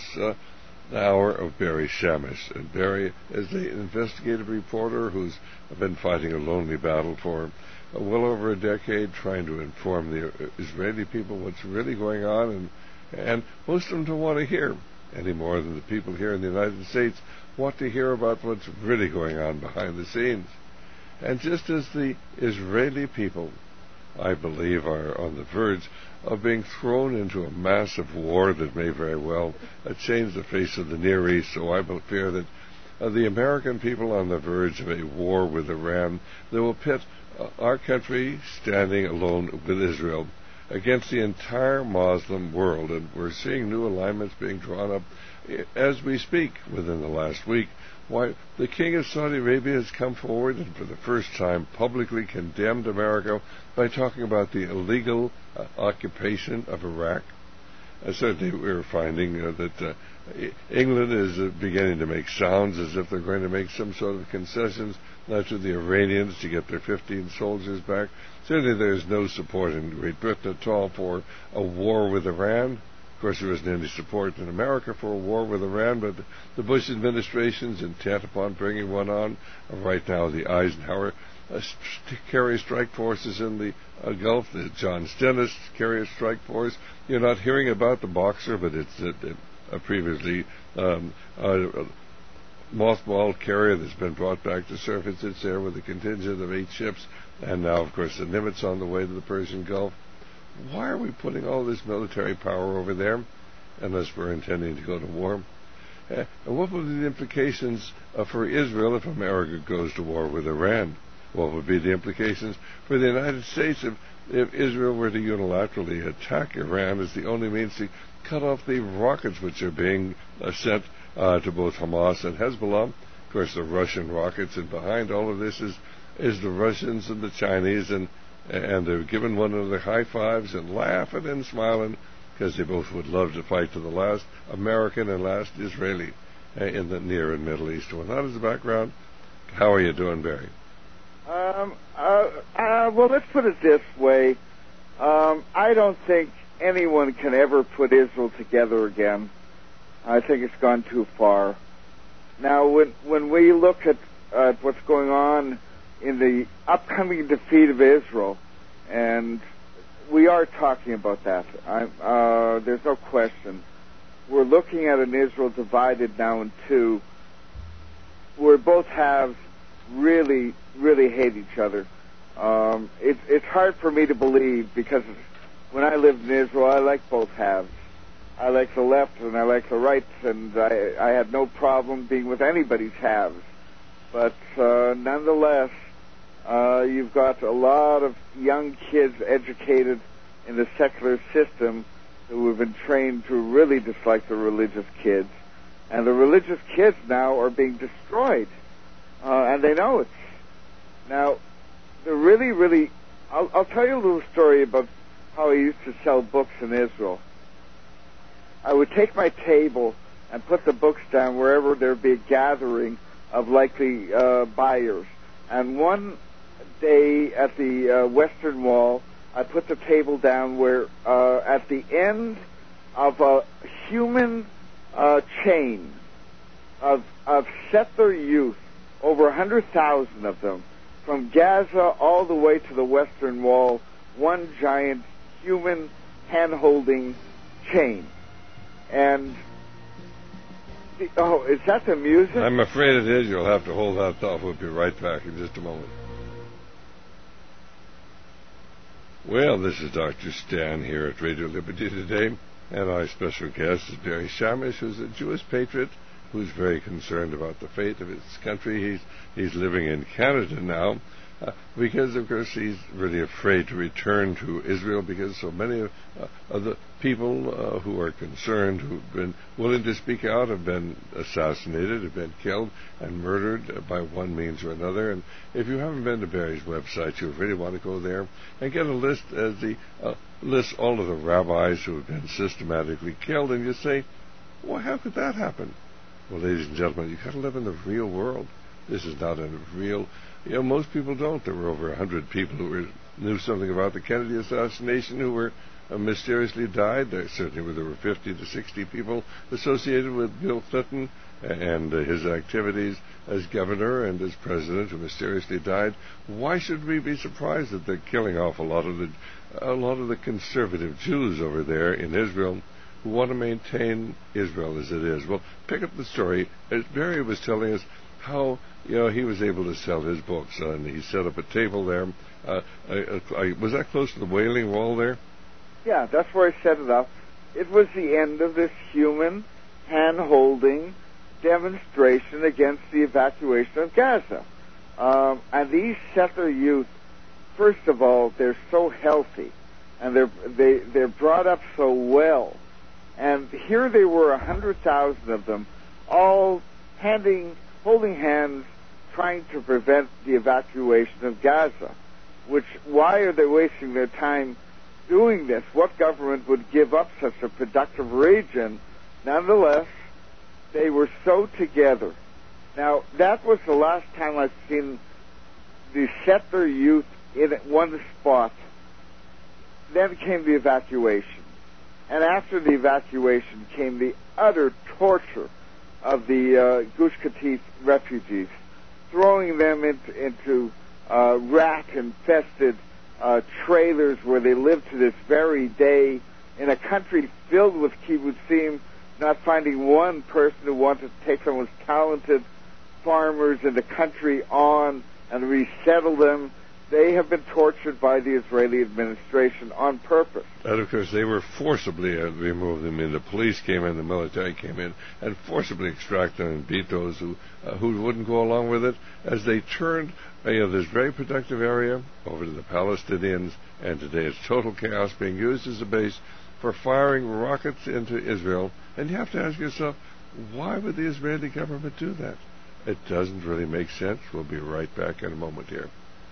hour of Barry Shamish. And Barry is the investigative reporter who's been fighting a lonely battle for well over a decade, trying to inform the Israeli people what's really going on, and most of them don't want to hear any more than the people here in the United States want to hear about what's really going on behind the scenes. And just as the Israeli people, I believe, are on the verge of being thrown into a massive war that may very well change the face of the Near East, so I fear that the American people on the verge of a war with Iran that will pit our country standing alone with Israel against the entire Muslim world. And we're seeing new alignments being drawn up as we speak within the last week. Why, the King of Saudi Arabia has come forward and for the first time publicly condemned America by talking about the illegal occupation of Iraq. Certainly we're finding that England is beginning to make sounds as if they're going to make some sort of concessions to the Iranians to get their 15 soldiers back. Certainly there's no support in Great Britain at all for a war with Iran. Of course, there isn't any support in America for a war with Iran, but the Bush administration's intent upon bringing one on. Right now, the Eisenhower carrier strike forces in the Gulf, the John Stennis carrier strike force. You're not hearing about the Boxer, but it's a previously mothballed carrier that's been brought back to surface. It's there with a contingent of 8 ships, and now, of course, the Nimitz on the way to the Persian Gulf. Why are we putting all this military power over there unless we're intending to go to war? And what would be the implications for Israel if America goes to war with Iran? What would be the implications for the United States if Israel were to unilaterally attack Iran as the only means to cut off the rockets which are being sent to both Hamas and Hezbollah? Of course, the Russian rockets, and behind all of this is the Russians and the Chinese, and they're giving one another high fives and laughing and smiling because they both would love to fight to the last American and last Israeli in the Near and Middle East. Well, that is the background. How are you doing, Barry? Well, let's put it this way. I don't think anyone can ever put Israel together again. I think it's gone too far. Now, when we look at what's going on in the upcoming defeat of Israel, and we are talking about that, there's no question. We're looking at an Israel divided now in two, where both halves really, really hate each other. It's hard for me to believe, because when I lived in Israel, I liked both halves. I like the left and I like the right, and I had no problem being with anybody's halves. But nonetheless, you've got a lot of young kids educated in the secular system who have been trained to really dislike the religious kids. And the religious kids now are being destroyed. And they know it. Now, they're really, really... I'll tell you a little story about how I used to sell books in Israel. I would take my table and put the books down wherever there'd be a gathering of likely buyers. And one day at the Western Wall, I put the table down where at the end of a human chain of settler youth, over 100,000 of them, from Gaza all the way to the Western Wall, one giant human hand-holding chain. And, is that the music? I'm afraid it is. You'll have to hold that thought. We'll be right back in just a moment. Well, this is Dr. Stan here at Radio Liberty today, and our special guest is Barry Shamish, who's a Jewish patriot who's very concerned about the fate of his country. He's living in Canada now because, of course, he's really afraid to return to Israel because so many of the people who are concerned, who've been willing to speak out, have been assassinated, have been killed and murdered by one means or another. And if you haven't been to Barry's website, you really want to go there and get a list as the lists all of the rabbis who have been systematically killed, and you say, well, how could that happen? Well, ladies and gentlemen, you've got to live in the real world. This is not a real... most people don't. There were over 100 people who knew something about the Kennedy assassination who were mysteriously died. There were 50 to 60 people associated with Bill Clinton and his activities as governor and as president who mysteriously died. Why should we be surprised that they're killing off a lot of the conservative Jews over there in Israel who want to maintain Israel as it is? Well, pick up the story. As Barry was telling us how he was able to sell his books, and he set up a table there. Was that close to the Wailing Wall there? Yeah, that's where I set it up. It was the end of this human hand-holding demonstration against the evacuation of Gaza. And these settler youth, first of all, they're so healthy, and they're brought up so well. And here they were, 100,000 of them, all holding hands, trying to prevent the evacuation of Gaza. Why are they wasting their time doing this? What government would give up such a productive region? Nonetheless, they were so together. Now, that was the last time I've seen the settler youth in one spot. Then came the evacuation. And after the evacuation came the utter torture of the Gush Katif refugees, throwing them into rat-infested trailers where they live to this very day in a country filled with kibbutzim, not finding one person who wanted to take someone's talented farmers in the country on and resettle them. They have been tortured by the Israeli administration on purpose. And, of course, they were forcibly removed. I mean, the police came in, the military came in, and forcibly extracted them and beat those who wouldn't go along with it, as they turned this very productive area over to the Palestinians, and today it's total chaos, being used as a base for firing rockets into Israel. And you have to ask yourself, why would the Israeli government do that? It doesn't really make sense. We'll be right back in a moment here.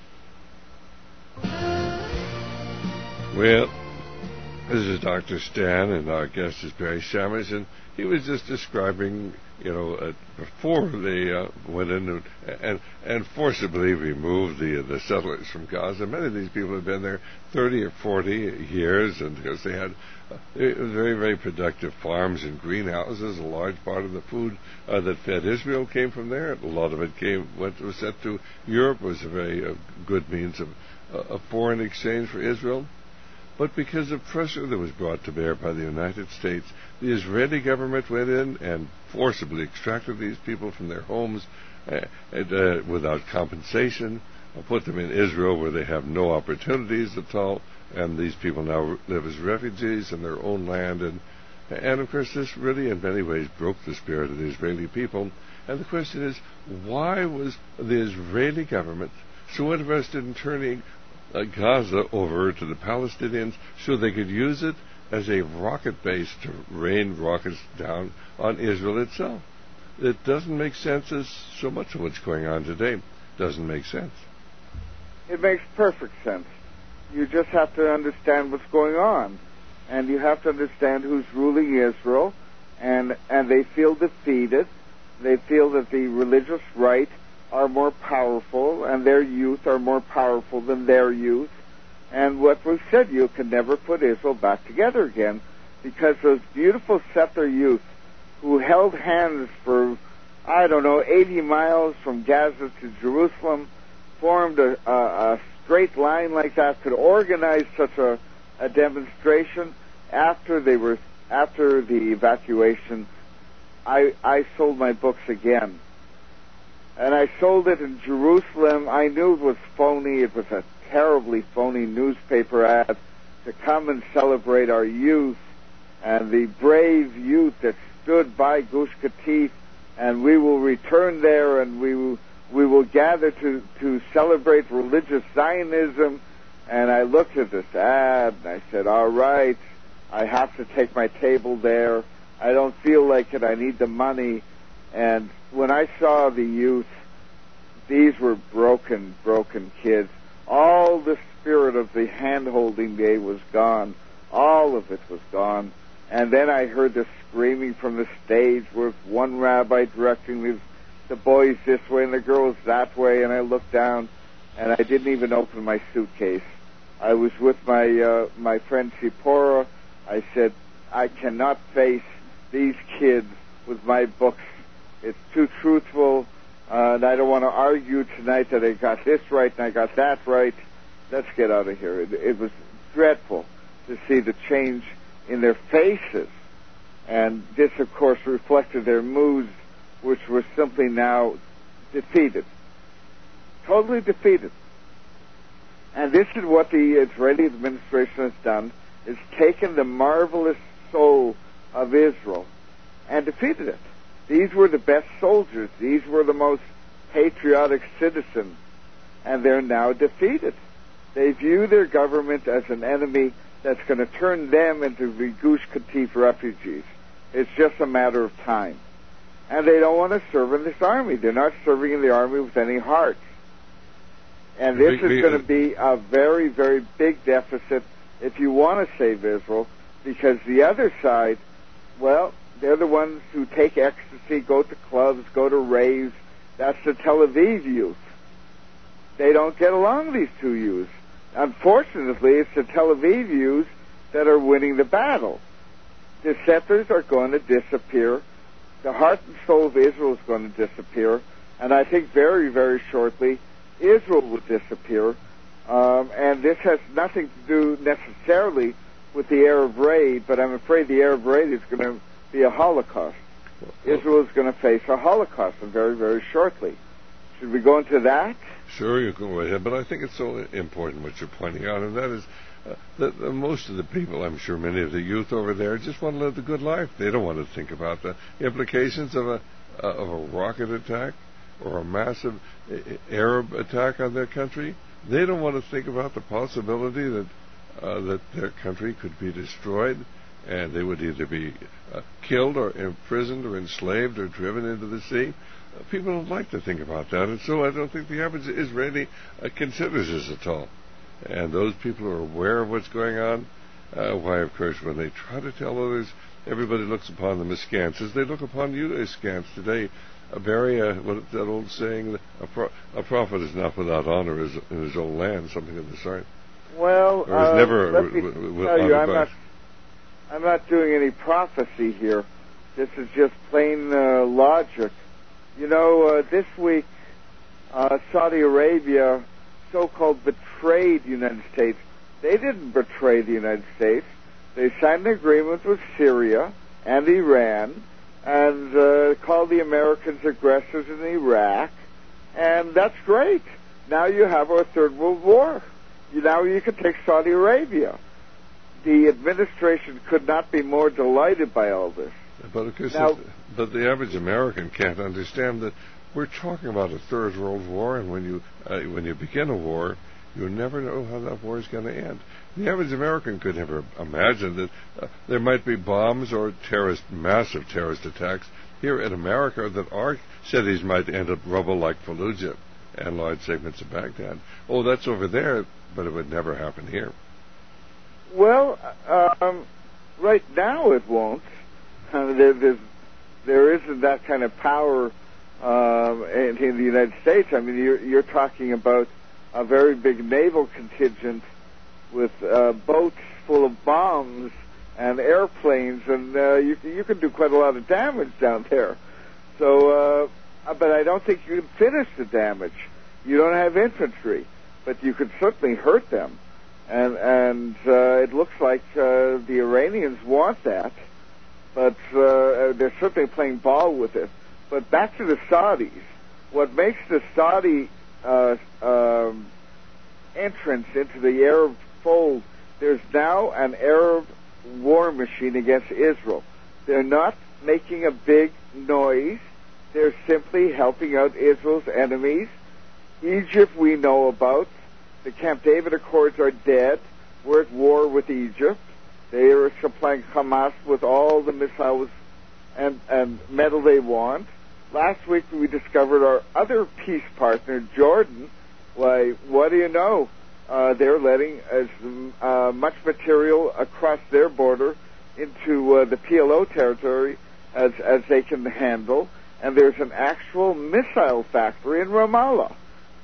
Well, this is Dr. Stan, and our guest is Barry Shamers, and he was just describing, before they went in and forcibly removed the settlers from Gaza. Many of these people had been there 30 or 40 years, and because they had very, very productive farms and greenhouses, a large part of the food that fed Israel came from there. A lot of it was sent to Europe. It was a very good means of a foreign exchange for Israel. But because of pressure that was brought to bear by the United States, the Israeli government went in and forcibly extracted these people from their homes without compensation, put them in Israel where they have no opportunities at all, and these people now live as refugees in their own land. And of course, this really in many ways broke the spirit of the Israeli people. And the question is, why was the Israeli government so interested in turning Gaza over to the Palestinians so they could use it as a rocket base to rain rockets down on Israel itself? It doesn't make sense, as so much of what's going on today doesn't make sense. It makes perfect sense. You just have to understand what's going on, and you have to understand who's ruling Israel, and they feel defeated. They feel that the religious right are more powerful, and their youth are more powerful than their youth. And what we've said, you can never put Israel back together again, because those beautiful settler youth who held hands for, 80 miles from Gaza to Jerusalem, formed a straight line like that, could organize such a demonstration after the evacuation. I sold my books again. And I sold it in Jerusalem. I knew it was phony. It was a terribly phony newspaper ad to come and celebrate our youth and the brave youth that stood by Gush Katif and we will return there, and we will gather to celebrate religious Zionism. And I looked at this ad, and I said, all right, I have to take my table there. I don't feel like it. I need the money. And when I saw the youth, these were broken kids. All the spirit of the hand-holding day was gone. All of it was gone. And then I heard the screaming from the stage with one rabbi directing the boys this way and the girls that way. And I looked down, and I didn't even open my suitcase. I was with my friend Sipora. I said, I cannot face these kids with my books. It's too truthful, and I don't want to argue tonight that I got this right and I got that right. Let's get out of here. It was dreadful to see the change in their faces, and this, of course, reflected their moods, which were simply now defeated, totally defeated. And this is what the Israeli administration has done, is taken the marvelous soul of Israel and defeated it. These were the best soldiers. These were the most patriotic citizens, and they're now defeated. They view their government as an enemy that's going to turn them into Gush Katif refugees. It's just a matter of time. And they don't want to serve in this army. They're not serving in the army with any heart. And this is going to be a very, very big deficit if you want to save Israel, because the other side, well, they're the ones who take ecstasy, go to clubs, go to raves. That's the Tel Aviv youth. They don't get along, these two youths. Unfortunately, it's the Tel Aviv youths that are winning the battle. The settlers are going to disappear. The heart and soul of Israel is going to disappear. And I think very, very shortly, Israel will disappear. And this has nothing to do necessarily with the Arab raid, but I'm afraid the Arab raid is going to be a Holocaust. Israel is going to face a Holocaust very, very shortly. Should we go into that? Sure, you can go ahead, but I think it's so important what you're pointing out, and that is that most of the people, I'm sure many of the youth over there, just want to live the good life. They don't want to think about the implications of a rocket attack or a massive Arab attack on their country. They don't want to think about the possibility that their country could be destroyed, and they would either be killed or imprisoned or enslaved or driven into the sea. People don't like to think about that, and so I don't think the average Israeli considers this at all. And those people who are aware of what's going on, why, of course, when they try to tell others, everybody looks upon them askance, as they look upon you askance today. A very, what that old saying, a prophet is not without honor in his own land, something of the sort. Well, never let me tell you, I'm not doing any prophecy here. This is just plain logic. You know, this week, Saudi Arabia so-called betrayed the United States. They didn't betray the United States. They signed an agreement with Syria and Iran and called the Americans aggressors in Iraq, and that's great. Now you have our Third World War. Now you can take Saudi Arabia. The administration could not be more delighted by all this. But of course, but the average American can't understand that we're talking about a Third World War, and when you begin a war, you never know how that war is going to end. The average American could never imagine that there might be bombs or massive terrorist attacks here in America, that our cities might end up rubble like Fallujah and large segments of Baghdad. Oh, that's over there, but it would never happen here. Well, right now it won't. There isn't that kind of power in the United States. I mean, you're talking about a very big naval contingent with boats full of bombs and airplanes, and you can do quite a lot of damage down there. So, but I don't think you can finish the damage. You don't have infantry, but you could certainly hurt them. And it looks like the Iranians want that, but they're certainly playing ball with it. But back to the Saudis. What makes the Saudi entrance into the Arab fold, there's now an Arab war machine against Israel. They're not making a big noise. They're simply helping out Israel's enemies. Egypt we know about. The Camp David Accords are dead. We're at war with Egypt. They are supplying Hamas with all the missiles and metal they want. Last week we discovered our other peace partner, Jordan. Why, what do you know? They're letting as much material across their border into the PLO territory as they can handle. And there's an actual missile factory in Ramallah.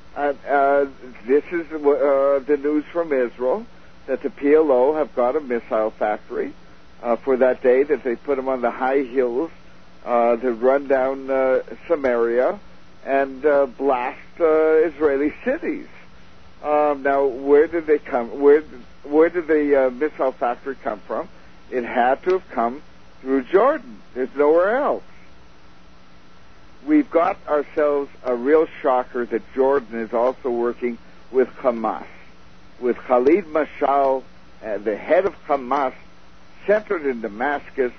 This is the news from Israel, that the PLO have got a missile factory for that day, that they put them on the high hills to run down Samaria and blast Israeli cities. Now, where did they come? Where did the missile factory come from? It had to have come through Jordan. There's nowhere else. We've got ourselves a real shocker that Jordan is also working with Hamas, with Khalid Mashal, the head of Hamas, centered in Damascus.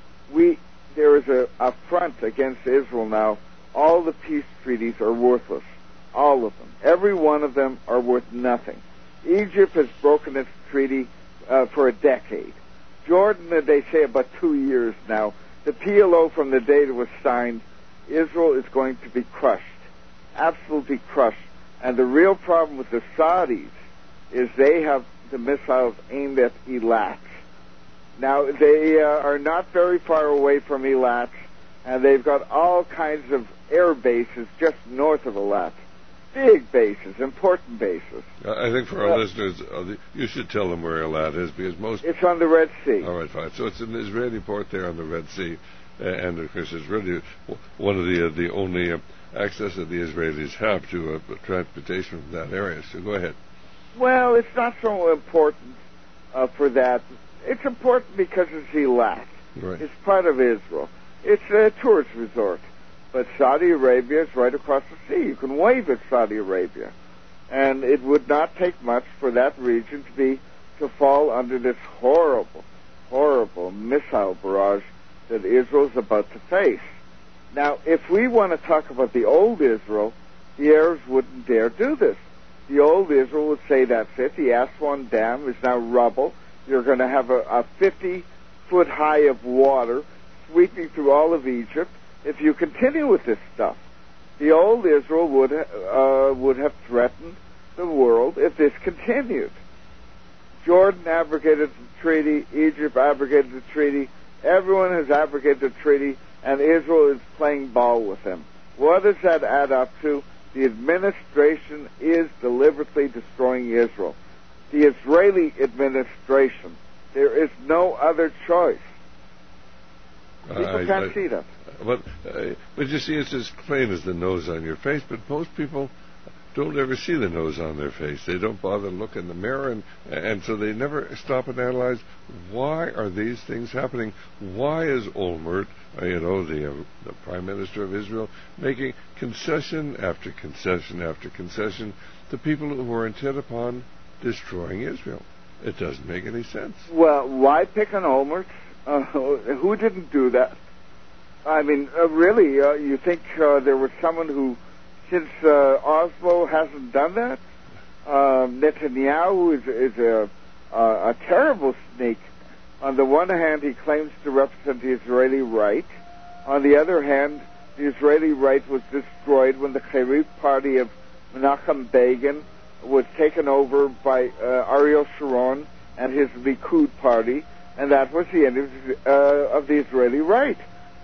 There is a front against Israel now. All the peace treaties are worthless. All of them. Every one of them are worth nothing. Egypt has broken its treaty for a decade. Jordan, they say, about 2 years now. The PLO, from the date it was signed, Israel is going to be crushed. Absolutely crushed. And the real problem with the Saudis is they have the missiles aimed at Eilat. Now, they are not very far away from Eilat, and they've got all kinds of air bases just north of Eilat. Big bases, important bases. I think for our listeners, you should tell them where Eilat is, because most... It's on the Red Sea. All right, fine. So it's an Israeli port there on the Red Sea, and of course it's really one of the only access that the Israelis have to transportation from that area. So go ahead. Well, it's not so important for that. It's important because it's Eilat. Right. It's part of Israel. It's a tourist resort. But Saudi Arabia is right across the sea. You can wave at Saudi Arabia. And it would not take much for that region to fall under this horrible, horrible missile barrage that Israel is about to face. Now, if we want to talk about the old Israel, the Arabs wouldn't dare do this. The old Israel would say, that's it. The Aswan Dam is now rubble. You're going to have a 50-foot high of water sweeping through all of Egypt if you continue with this stuff. The old Israel would have threatened the world if this continued. Jordan abrogated the treaty. Egypt abrogated the treaty. Everyone has abrogated the treaty, and Israel is playing ball with them. What does that add up to? The administration is deliberately destroying Israel. The Israeli administration. There is no other choice. People can't see that. But you see, it's as plain as the nose on your face, but most people don't ever see the nose on their face. They don't bother to look in the mirror, and so they never stop and analyze, why are these things happening? Why is Olmert, the Prime Minister of Israel, making concession after concession after concession to people who are intent upon destroying Israel? It doesn't make any sense. Well, why pick on Olmert? Who didn't do that? I mean, really, you think there was someone who, since Oslo, hasn't done that? Netanyahu is a terrible snake. On the one hand, he claims to represent the Israeli right. On the other hand, the Israeli right was destroyed when the Kharif party of Menachem Begin was taken over by Ariel Sharon and his Likud party, and that was the end of the Israeli right.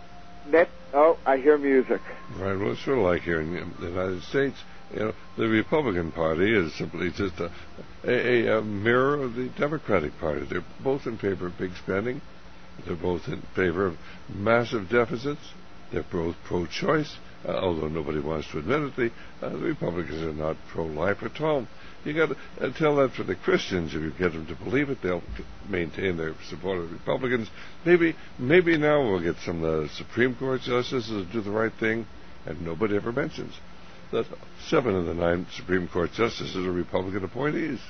I hear music. Right, well, it's sort of like here in the United States, the Republican Party is simply just a mirror of the Democratic Party. They're both in favor of big spending. They're both in favor of massive deficits. They're both pro-choice, although nobody wants to admit it. The Republicans are not pro-life at all. You got to tell that for the Christians. If you get them to believe it, they'll maintain their support of the Republicans. Maybe now we'll get some of the Supreme Court justices to do the right thing, and nobody ever mentions that 7 of the 9 Supreme Court justices are Republican appointees.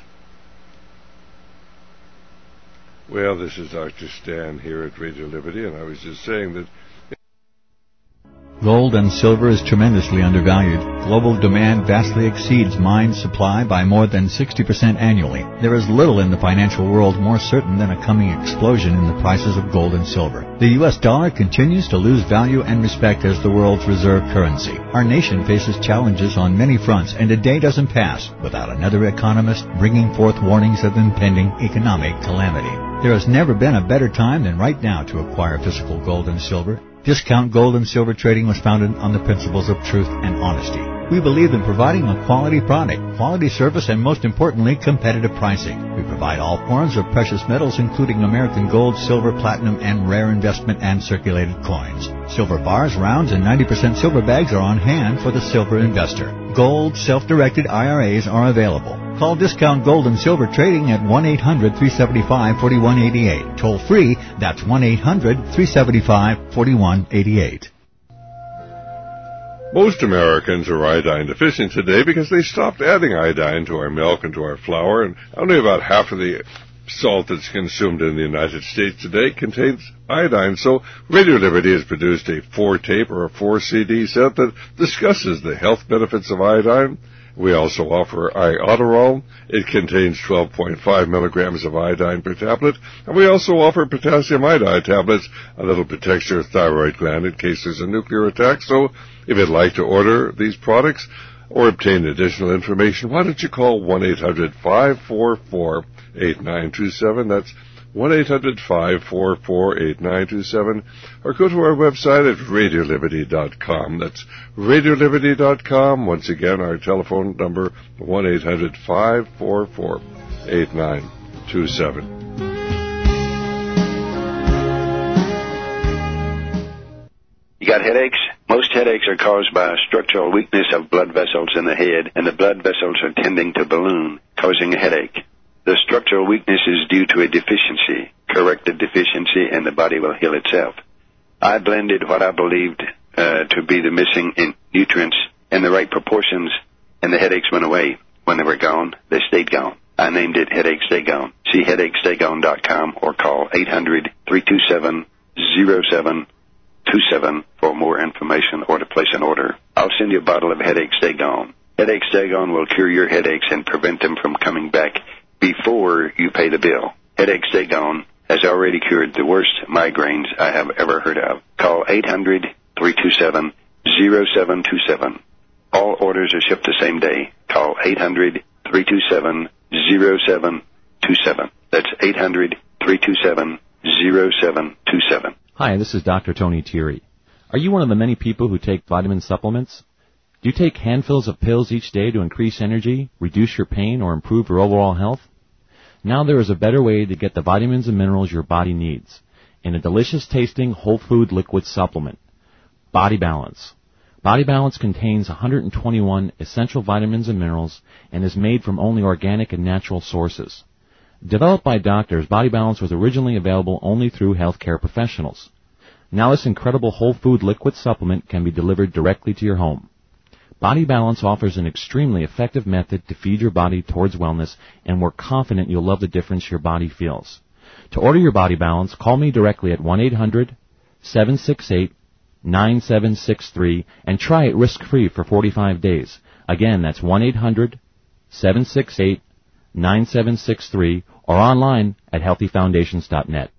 Well, this is Dr. Stan here at Radio Liberty, and I was just saying that Gold and silver is tremendously undervalued. Global demand vastly exceeds mine supply by more than 60% annually. There is little in the financial world more certain than a coming explosion in the prices of gold and silver. The U.S. dollar continues to lose value and respect as the world's reserve currency. Our nation faces challenges on many fronts, and a day doesn't pass without another economist bringing forth warnings of impending economic calamity. There has never been a better time than right now to acquire physical gold and silver. Discount Gold and Silver Trading was founded on the principles of truth and honesty. We believe in providing a quality product, quality service, and most importantly, competitive pricing. We provide all forms of precious metals, including American gold, silver, platinum, and rare investment and circulated coins. Silver bars, rounds, and 90% silver bags are on hand for the silver investor. Gold self-directed IRAs are available. Call Discount Gold and Silver Trading at 1-800-375-4188. Toll free, that's 1-800-375-4188. Most Americans are iodine deficient today because they stopped adding iodine to our milk and to our flour, and only about half of the salt that's consumed in the United States today contains iodine. So Radio Liberty has produced a 4-tape or a 4-CD set that discusses the health benefits of iodine. We also offer Iodoral. It contains 12.5 milligrams of iodine per tablet. And we also offer potassium iodide tablets, a little protects your thyroid gland in case there's a nuclear attack. So if you'd like to order these products or obtain additional information, why don't you call 1-800-544-8927. That's 1-800-544-8927, or go to our website at RadioLiberty.com. That's RadioLiberty.com. Once again, our telephone number, 1-800-544-8927. You got headaches? Most headaches are caused by a structural weakness of blood vessels in the head, and the blood vessels are tending to balloon, causing a headache. The structural weakness is due to a deficiency. Correct the deficiency and the body will heal itself. I blended what I believed to be the missing nutrients in the right proportions, and the headaches went away. When they were gone, they stayed gone. I named it Headache Stay Gone. See HeadacheStayGone.com or call 800-327-0727 for more information or to place an order. I'll send you a bottle of Headache Stay Gone. Headache Stay Gone will cure your headaches and prevent them from coming back before you pay the bill. Headache Stay Gone has already cured the worst migraines I have ever heard of. Call 800-327-0727. All orders are shipped the same day. Call 800-327-0727. That's 800-327-0727. Hi, this is Dr. Tony Thierry. Are you one of the many people who take vitamin supplements? Do you take handfuls of pills each day to increase energy, reduce your pain, or improve your overall health? Now there is a better way to get the vitamins and minerals your body needs in a delicious-tasting whole food liquid supplement, Body Balance. Body Balance contains 121 essential vitamins and minerals and is made from only organic and natural sources. Developed by doctors, Body Balance was originally available only through healthcare professionals. Now this incredible whole food liquid supplement can be delivered directly to your home. Body Balance offers an extremely effective method to feed your body towards wellness, and we're confident you'll love the difference your body feels. To order your Body Balance, call me directly at 1-800-768-9763 and try it risk-free for 45 days. Again, that's 1-800-768-9763 or online at healthyfoundations.net.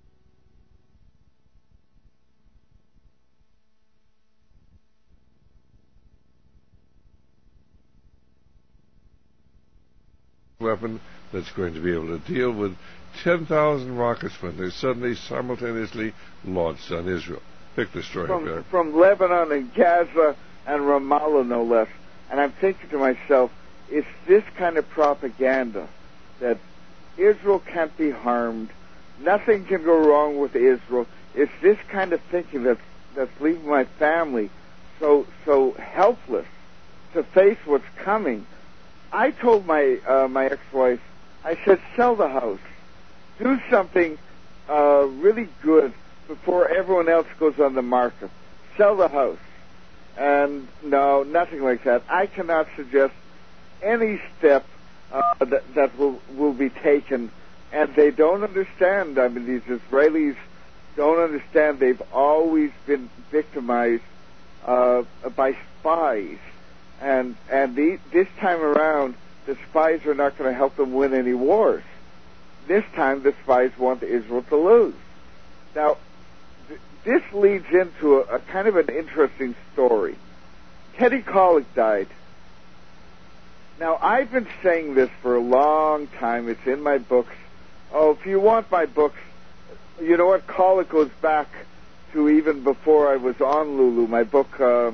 Weapon that's going to be able to deal with 10,000 rockets when they're suddenly simultaneously launched on Israel. Pick the story up. From Lebanon and Gaza and Ramallah, no less. And I'm thinking to myself, it's this kind of propaganda that Israel can't be harmed, nothing can go wrong with Israel. It's this kind of thinking that's leaving my family so helpless to face what's coming. I told my ex-wife, I said, sell the house. Do something really good before everyone else goes on the market. Sell the house. And no, nothing like that. I cannot suggest any step that will be taken. And they don't understand. I mean, these Israelis don't understand. They've always been victimized by spies, and this time around, the spies are not going to help them win any wars. This time, the spies want Israel to lose. Now, this leads into a kind of an interesting story. Teddy Kollek died. Now, I've been saying this for a long time. It's in my books. Oh, if you want my books, you know what? Kollek goes back to even before I was on Lulu. My book,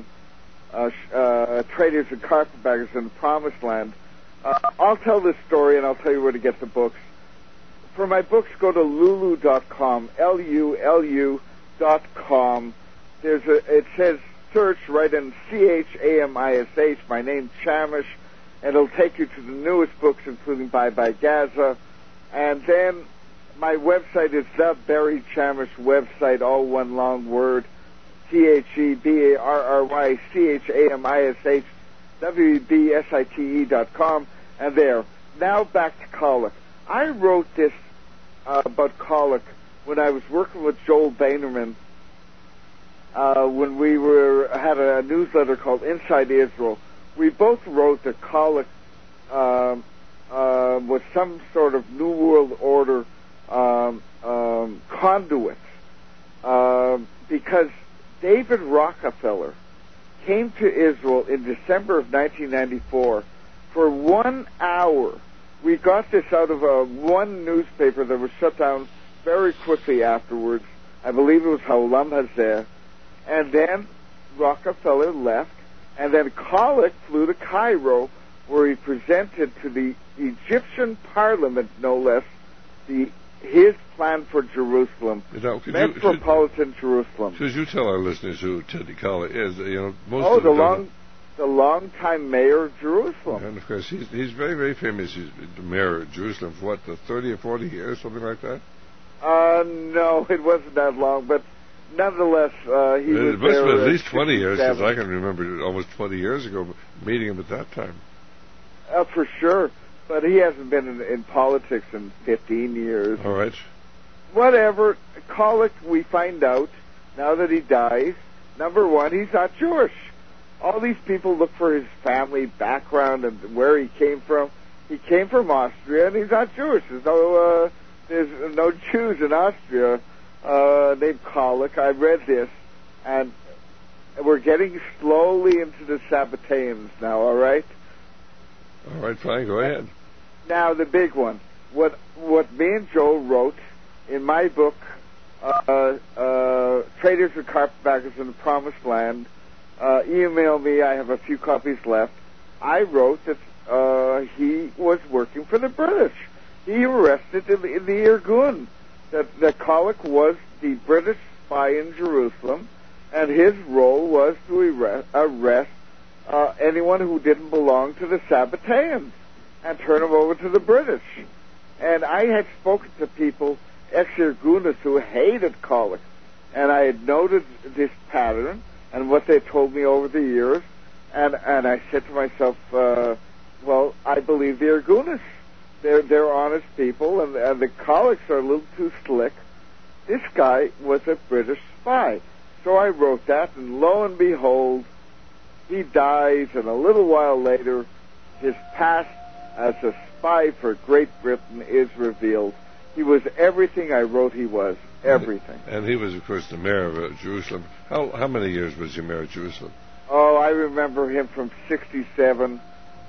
Traders and Carpetbaggers in the Promised Land. I'll tell this story, and I'll tell you where to get the books. For my books, go to lulu.com, LULU.com. It says search right in CHAMISH, my name, Chamish, and it'll take you to the newest books, including Bye Bye Gaza. And then my website is the Barry Chamish website, all one long word, TheBarryChamish WBSITE.com. And there. Now back to Kollek. I wrote this about Kollek when I was working with Joel Bainerman when we had a newsletter called Inside Israel. We both wrote that Kollek was some sort of New World Order conduit because David Rockefeller came to Israel in December of 1994 for 1 hour. We got this out of one newspaper that was shut down very quickly afterwards. I believe it was Ha'olam Hazeh. And then Rockefeller left, and then Kollek flew to Cairo, where he presented to the Egyptian parliament, no less, his plan for Jerusalem, metropolitan Jerusalem. Should you tell our listeners who Teddy Kollek is? Most of the longtime mayor of Jerusalem. And of course, he's very, very famous. He's the mayor of Jerusalem for what, 30 or 40 years, something like that? No, it wasn't that long, but nonetheless, he was there. It must have been at least 20 years, because I can remember almost 20 years ago meeting him at that time. For sure. But he hasn't been in politics in 15 years. All right. Whatever. Kollek, we find out, now that he dies, number one, he's not Jewish. All these people look for his family background and where he came from. He came from Austria, and he's not Jewish. There's no Jews in Austria named Kollek. I read this, and we're getting slowly into the Sabbateans now, all right? All right, fine, go ahead. Now, the big one. What me and Joe wrote in my book, Traders and Carpetbaggers in the Promised Land, email me, I have a few copies left. I wrote that he was working for the British. He arrested in the Irgun. That Kollek was the British spy in Jerusalem, and his role was to arrest anyone who didn't belong to the Sabbateans and turn them over to the British. And I had spoken to people, ex-Irgunis, who hated Kollek, and I had noted this pattern and what they told me over the years, and I said to myself, well, I believe the Irgunis. They're honest people, and the Kolleks are a little too slick. This guy was a British spy. So I wrote that, and lo and behold, he dies, and a little while later, his past as a spy for Great Britain is revealed. He was everything I wrote he was. Everything. And he was, of course, the mayor of Jerusalem. How many years was he mayor of Jerusalem? Oh, I remember him from 1967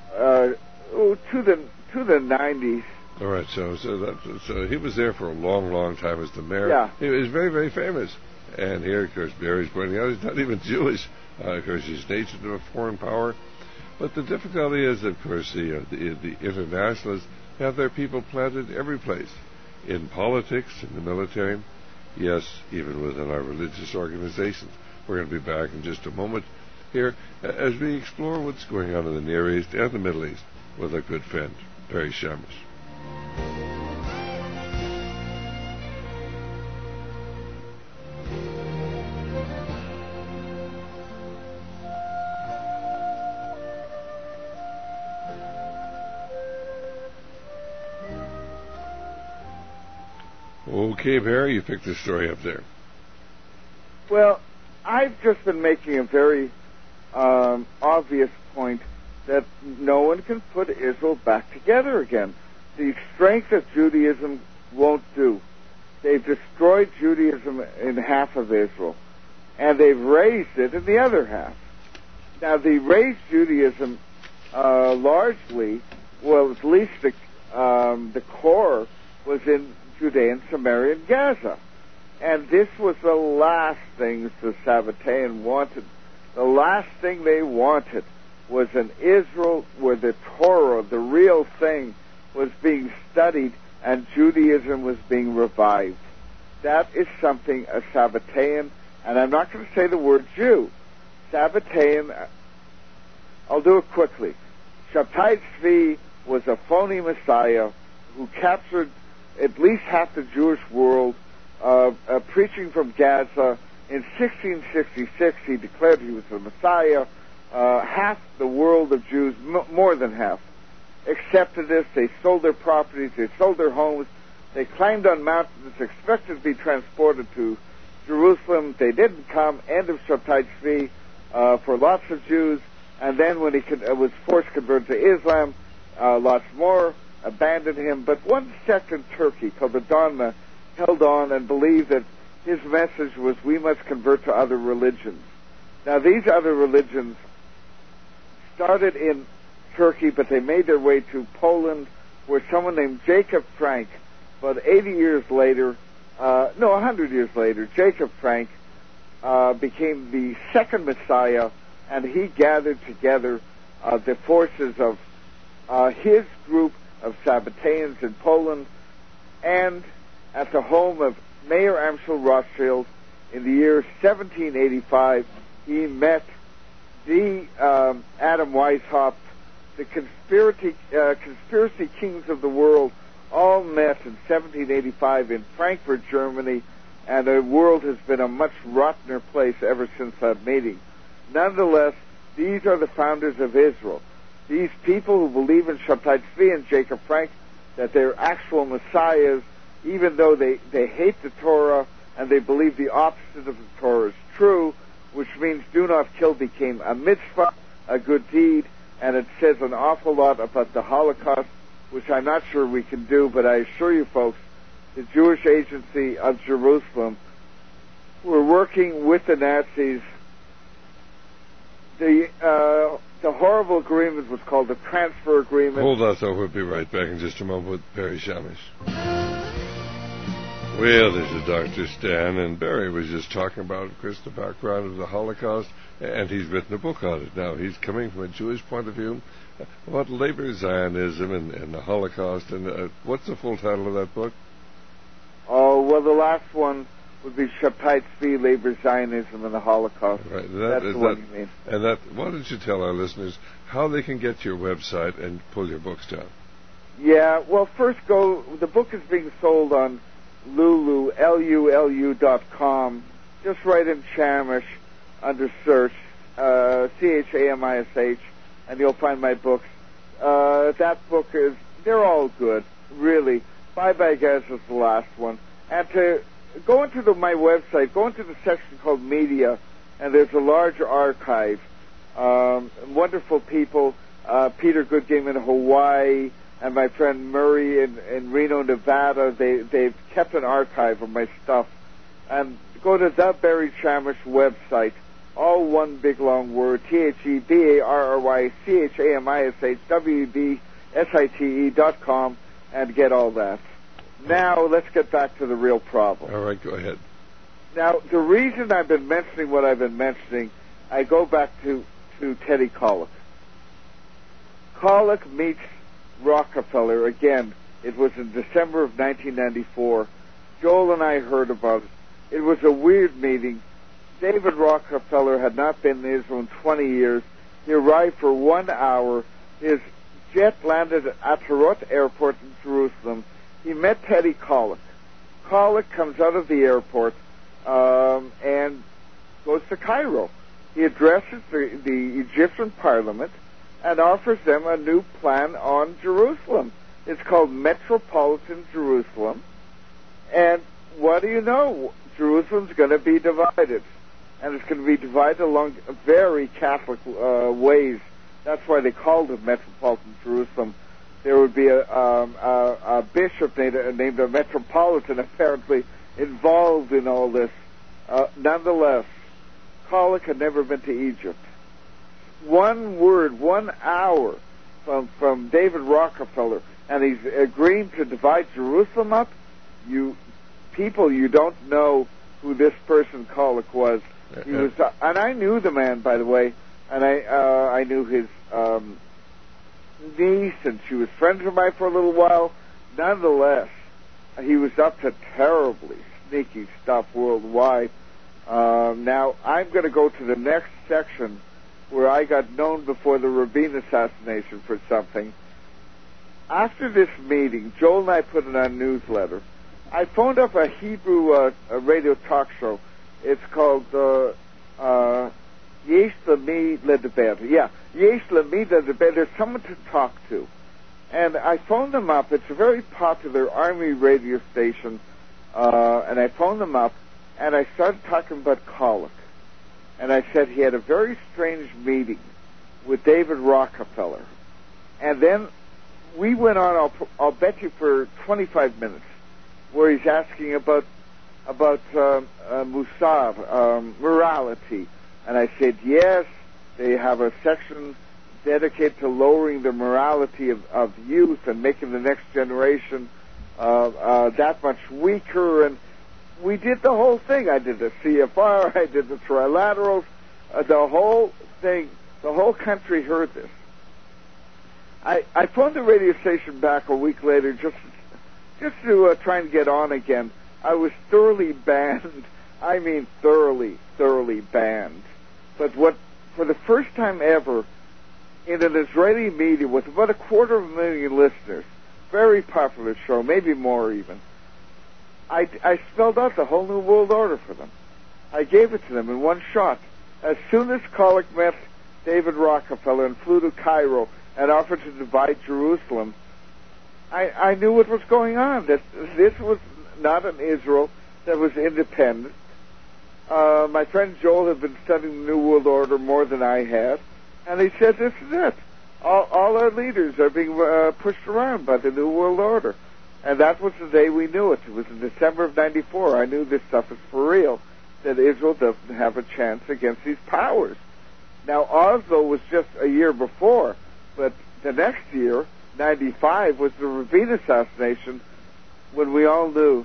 to the 90s. All right, so he was there for a long, long time as the mayor. Yeah. He was very, very famous. And here, of course, Barry's pointing out he's not even Jewish. Of course, he's nation of a foreign power. But the difficulty is, of course, the internationalists have their people planted every place. In politics, in the military, yes, even within our religious organizations. We're going to be back in just a moment here as we explore what's going on in the Near East and the Middle East with our good friend, Barry Chamish. Okay, Barry, you picked this story up there. Well, I've just been making a very obvious point that no one can put Israel back together again. The strength of Judaism won't do. They've destroyed Judaism in half of Israel, and they've raised it in the other half. Now, the raised Judaism largely, well, at least the core was in Judea and Samaria and Gaza. And this was the last thing the Sabbatean wanted. The last thing they wanted was an Israel where the Torah, the real thing, was being studied and Judaism was being revived. That is something a Sabbatean, and I'm not going to say the word Jew. Sabbatean, I'll do it quickly. Shabtai Tzvi was a phony Messiah who captured at least half the Jewish world, preaching from Gaza. In 1666, he declared he was the Messiah. Half the world of Jews, more than half, accepted this. They sold their properties. They sold their homes. They climbed on mountains, expected to be transported to Jerusalem. They didn't come. End of Shabtai Tzvi for lots of Jews. And then when he was forced to convert to Islam, lots more abandoned him. But one sect in Turkey called the Dharma held on and believed that his message was we must convert to other religions. Now, these other religions started in Turkey, but they made their way to Poland, where someone named Jacob Frank, about 80 years later, 100 years later, Jacob Frank became the second Messiah, and he gathered together the forces of his group of Sabbateans in Poland, and at the home of Mayor Amschel Rothschild in the year 1785, he met the Adam Weishaupt. The conspiracy kings of the world all met in 1785 in Frankfurt, Germany, and the world has been a much rottener place ever since that meeting. Nonetheless, these are the founders of Israel. These people who believe in Shabtai Tzvi and Jacob Frank, that they're actual messiahs, even though they hate the Torah and they believe the opposite of the Torah is true, which means do not kill became a mitzvah, a good deed, and it says an awful lot about the Holocaust, which I'm not sure we can do, but I assure you folks, the Jewish Agency of Jerusalem were working with the Nazis. The horrible agreement was called the Transfer Agreement. Hold on, so we'll be right back in just a moment with Barry Shamish. Well, this is Dr. Stan, and Barry was just talking about, of course, the background of the Holocaust, and he's written a book on it. Now, he's coming from a Jewish point of view about labor Zionism and the Holocaust, and what's the full title of that book? Oh, well, the last one would be Shabtai Tzvi, Labor Zionism and the Holocaust. Right. That's the one you mean. And why don't you tell our listeners how they can get to your website and pull your books down? Yeah, well, first the book is being sold on Lulu, LULU.com. Just write in Chamish under search, CHAMISH, and you'll find my books. That book they're all good, really. Bye Bye Guys was the last one. And to go into my website, go into the section called Media, and there's a large archive. Wonderful people, Peter Goodgame in Hawaii, and my friend Murray in Reno, Nevada. They've kept an archive of my stuff. And go to the Barry Chamish website, all one big long word, TheBarryChamishWebsite.com, and get all that. Now, let's get back to the real problem. All right, go ahead. Now, the reason I've been mentioning what I've been mentioning, I go back to Teddy Kollek. Kollek meets Rockefeller again. It was in December of 1994. Joel and I heard about it. It was a weird meeting. David Rockefeller had not been in Israel in 20 years. He arrived for 1 hour. His jet landed at Atarot Airport in Jerusalem. He met Teddy Kollek. Kollek comes out of the airport and goes to Cairo. He addresses the Egyptian parliament and offers them a new plan on Jerusalem. It's called Metropolitan Jerusalem. And what do you know? Jerusalem's going to be divided. and it's going to be divided along very Catholic ways. That's why they called it Metropolitan Jerusalem. There would be a bishop named a Metropolitan, apparently, involved in all this. Nonetheless, Kolick had never been to Egypt. One word, 1 hour from David Rockefeller, and he's agreeing to divide Jerusalem up. You don't know who this person Kolick was. He was, and I knew the man, by the way, and I knew his niece, and she was friends of mine for a little while. Nonetheless, he was up to terribly sneaky stuff worldwide. Now, I'm going to go to the next section where I got known before the Rabin assassination for something. After this meeting, Joel and I put it on a newsletter. I phoned up a Hebrew radio talk show. It's called Yesh Lami Ledeber. Yeah, Yesh Lami Ledeber. There's someone to talk to. And I phoned them up. It's a very popular Army radio station. And I phoned them up, and I started talking about Kolick. And I said he had a very strange meeting with David Rockefeller. And then we went on, I'll bet you, for 25 minutes, where he's asking about Musar, morality. And I said, yes, they have a section dedicated to lowering the morality of youth and making the next generation that much weaker. And we did the whole thing. I did the CFR, I did the trilaterals, the whole thing. The whole country heard this. I phoned the radio station back a week later just to try and get on again. I was thoroughly banned. I mean thoroughly banned. But for the first time ever, in an Israeli media with about 250,000 listeners, very popular show, maybe more even, I spelled out the whole New World Order for them. I gave it to them in one shot. As soon as Kolick met David Rockefeller and flew to Cairo and offered to divide Jerusalem, I knew what was going on, that this was not an Israel that was independent. My friend Joel had been studying the New World Order more than I had, and he said, this is it. All our leaders are being pushed around by the New World Order. And that was the day we knew it. It was in December of 94. I knew this stuff is for real, that Israel doesn't have a chance against these powers. Now, Oslo was just a year before, but the next year, 95, was the Rabin assassination, when we all knew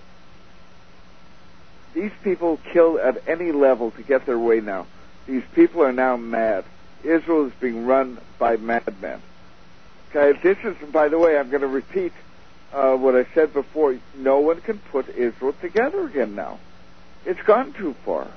these people kill at any level to get their way now. These people are now mad. Israel is being run by madmen. Okay, this is, by the way, I'm going to repeat what I said before. No one can put Israel together again now. It's gone too far.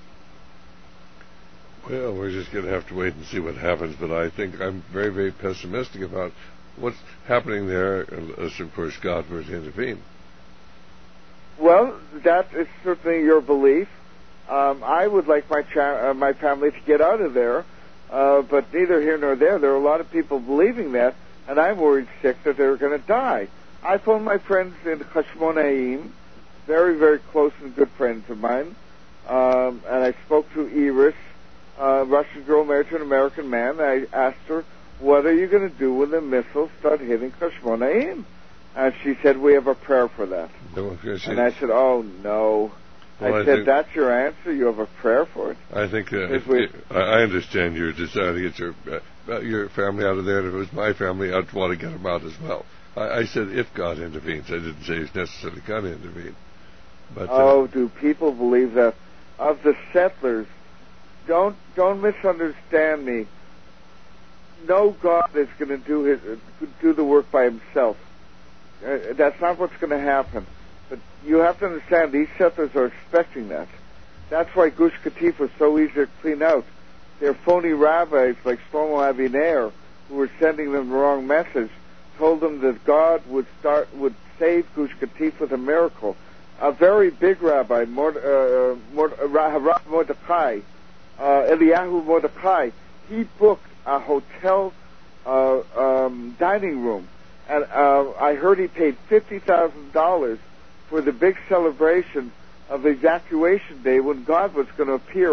Well, we're just going to have to wait and see what happens, but I think I'm very, very pessimistic about what's happening there, unless, of course, God were to intervene. Well, that is certainly your belief. I would like my family to get out of there, but neither here nor there. There are a lot of people believing that, and I'm worried sick that they're going to die. I phoned my friends in Hashmonaim, very, very close and good friends of mine, and I spoke to Iris, a Russian girl married to an American man. I asked her, what are you going to do when the missiles start hitting Hashmonaim? And she said, we have a prayer for that. And I said, oh, no. Well, I said, that's your answer? You have a prayer for it? I think I understand your desire to get your family out of there, and if it was my family, I'd want to get them out as well. I said, if God intervenes. I didn't say he's necessarily going to intervene. But, do people believe that? Of the settlers, don't misunderstand me. No God is going to do the work by himself. That's not what's going to happen. But you have to understand, these settlers are expecting that. That's why Gush Katif was so easy to clean out. Their phony rabbis like Shlomo Aviner, who were sending them the wrong message, told them that God would save Gush Katif with a miracle. A very big rabbi, Rav Mordechai, Eliyahu Mordechai, he booked a hotel dining room, and I heard he paid $50,000 for the big celebration of Evacuation Day, when God was going to appear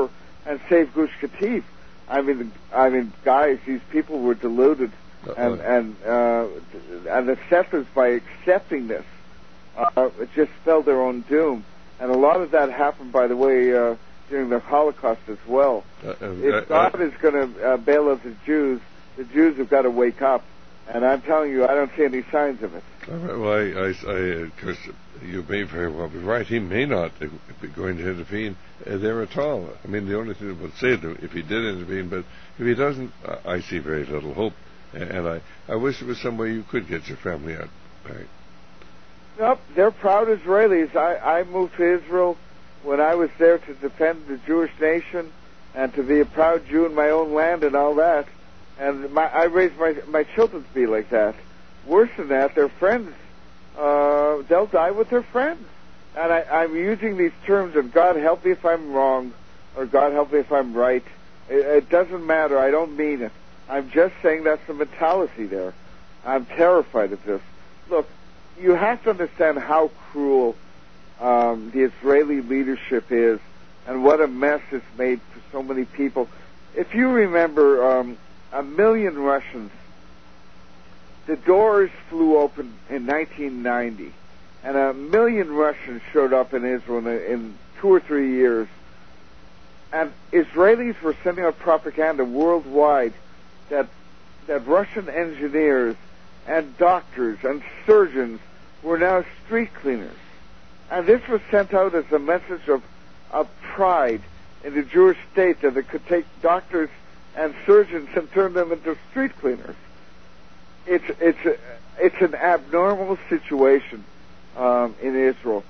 and save Gush Katif. I mean, guys, these people were deluded, and the settlers, by accepting this, just spelled their own doom. And a lot of that happened, by the way, during the Holocaust as well. If God is going to bail out the Jews have got to wake up. And I'm telling you, I don't see any signs of it. Well, of course, you may very well be right. He may not be going to intervene there at all. I mean, the only thing that would say it if he did intervene, but if he doesn't, I see very little hope. And I wish there was some way you could get your family out. Right. Nope, they're proud Israelis. I moved to Israel when I was there to defend the Jewish nation and to be a proud Jew in my own land and all that. And I raised my children to be like that. Worse than that, their friends, they'll die with their friends. And I'm using these terms of God help me if I'm wrong, or God help me if I'm right. It doesn't matter. I don't mean it. I'm just saying that's the mentality there. I'm terrified of this. Look, you have to understand how cruel the Israeli leadership is and what a mess it's made for so many people. If you remember, 1 million Russians, the doors flew open in 1990, and 1 million Russians showed up in Israel in 2 or 3 years. And Israelis were sending out propaganda worldwide that Russian engineers and doctors and surgeons were now street cleaners. And this was sent out as a message of pride in the Jewish state, that it could take doctors and surgeons and turn them into street cleaners. It's an abnormal situation in Israel.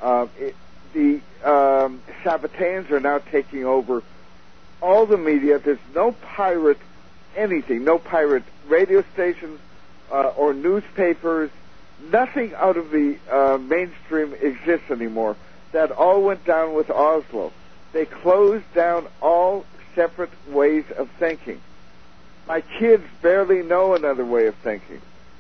The Sabbateans are now taking over all the media. There's no pirate anything, no pirate radio stations or newspapers. Nothing out of the mainstream exists anymore. That all went down with Oslo. They closed down all separate ways of thinking. My kids barely know another way of thinking.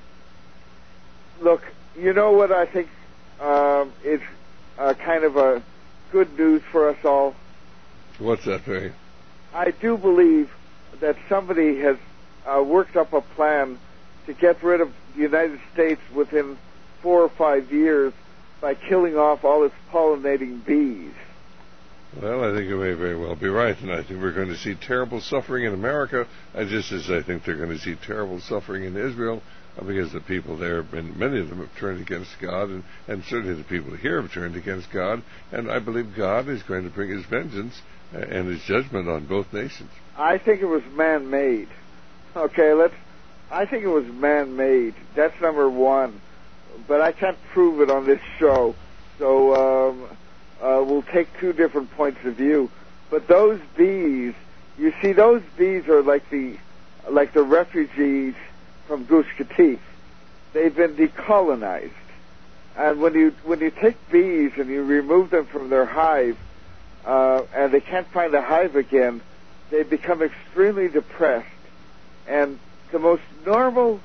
Look, you know what I think is kind of a good news for us all? What's that, Barry? I do believe that somebody has worked up a plan to get rid of the United States within 4 or 5 years by killing off all its pollinating bees. Well, I think you may very well be right, and I think we're going to see terrible suffering in America, just as I think they're going to see terrible suffering in Israel, because the people there, and many of them have turned against God, and certainly the people here have turned against God, and I believe God is going to bring his vengeance and his judgment on both nations. I think it was man-made. Okay, I think it was man-made. That's number one. But I can't prove it on this show, so we'll take 2 different points of view. But those bees, you see, those bees are like the refugees from Gush Katif. They've been decolonized, and when you take bees and you remove them from their hive, and they can't find the hive again, they become extremely depressed. And the most normal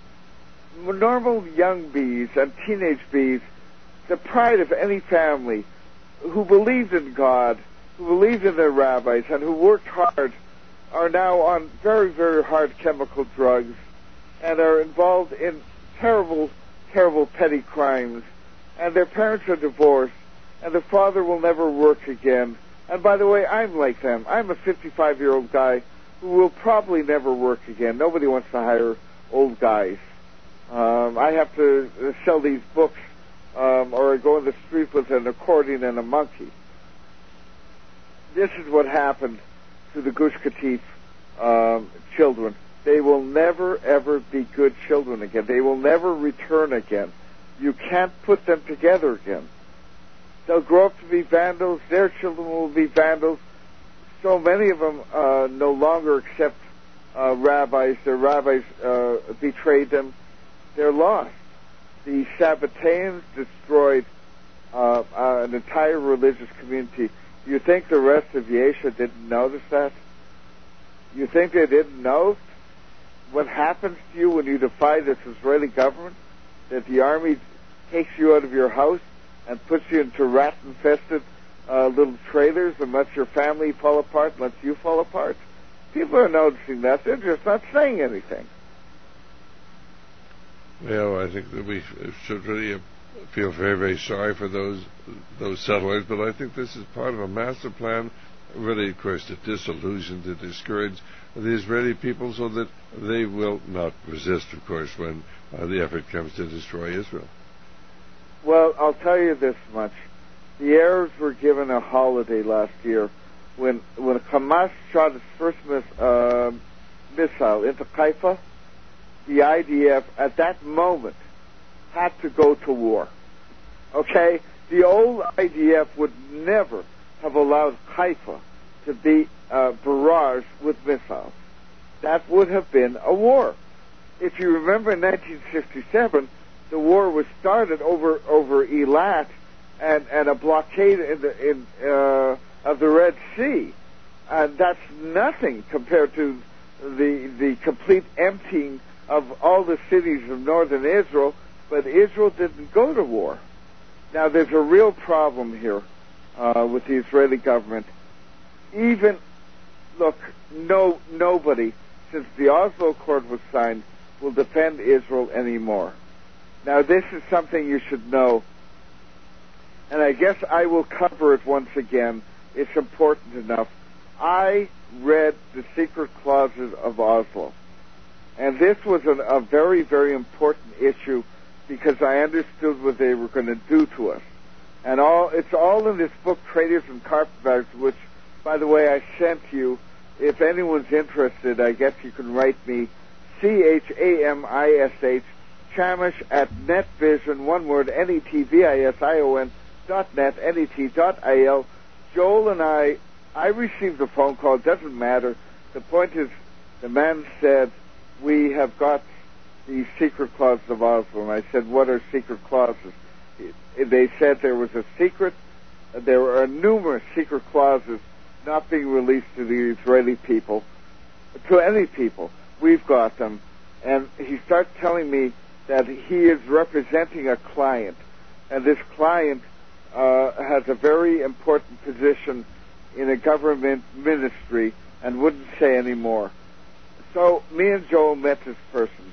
young bees and teenage bees, the pride of any family, who believed in God, who believed in their rabbis, and who worked hard, are now on very, very hard chemical drugs and are involved in terrible, terrible petty crimes. And their parents are divorced, and the father will never work again. And by the way, I'm like them. I'm a 55-year-old guy who will probably never work again. Nobody wants to hire old guys. I have to sell these books, or go in the street with an accordion and a monkey. This is what happened to the Gush Katif children. They will never, ever be good children again. They will never return again. You can't put them together again. They'll grow up to be vandals. Their children will be vandals. So many of them no longer accept rabbis. Their rabbis betrayed them. They're lost. The Sabbateans destroyed an entire religious community. Do you think the rest of Yesha didn't notice that? You think they didn't know what happens to you when you defy this Israeli government? That the army takes you out of your house and puts you into rat-infested little traitors and lets your family fall apart, and lets you fall apart. People are noticing that. They're just not saying anything. Well, I think that we should really feel very, very sorry for those settlers, but I think this is part of a master plan, really, of course, to disillusion, to discourage the Israeli people so that they will not resist, of course, when the effort comes to destroy Israel. Well, I'll tell you this much. The Arabs were given a holiday last year when Hamas shot its first missile into Haifa. The IDF, at that moment, had to go to war. Okay? The old IDF would never have allowed Haifa to be barraged with missiles. That would have been a war. If you remember in 1967, the war was started over Eilat and a blockade of the Red Sea. And that's nothing compared to the complete emptying of all the cities of northern Israel, but Israel didn't go to war. Now, there's a real problem here with the Israeli government. Nobody, since the Oslo Accord was signed, will defend Israel anymore. Now, this is something you should know, and I guess I will cover it once again. It's important enough. I read the secret clauses of Oslo, and this was a very, very important issue because I understood what they were going to do to us. And it's all in this book, Traitors and Carpetbaggers, which, by the way, I sent you. If anyone's interested, I guess you can write me, CHAMISH, Chamish at netvision, one word, netvision.net, net.il. Joel and I received a phone call. It doesn't matter. The point is, the man said, we have got the secret clauses of Oslo. And I said, what are secret clauses? They said there was a secret. There are numerous secret clauses not being released to the Israeli people, to any people. We've got them. And he starts telling me that he is representing a client, and this client has a very important position in a government ministry and wouldn't say any more. So me and Joel met this person.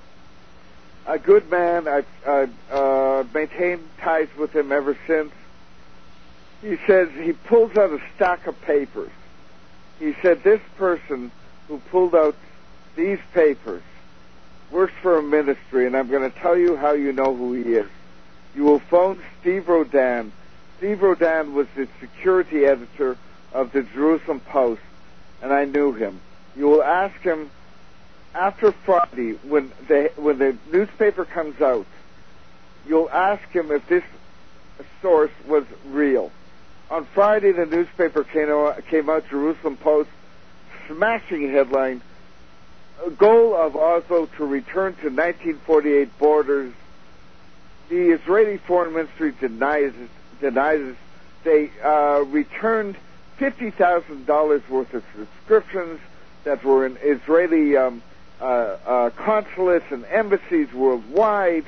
A good man. I've maintained ties with him ever since. He says he pulls out a stack of papers. He said this person who pulled out these papers works for a ministry, and I'm going to tell you how you know who he is. You will phone Steve Rodan. Steve Rodan was the security editor of the Jerusalem Post, and I knew him. You will ask him after Friday, when the newspaper comes out, you'll ask him if this source was real. On Friday, the newspaper came out, Jerusalem Post, smashing headline, goal of Oslo to return to 1948 borders. The Israeli Foreign Ministry denies it. They returned $50,000 worth of subscriptions that were in Israeli consulates and embassies worldwide.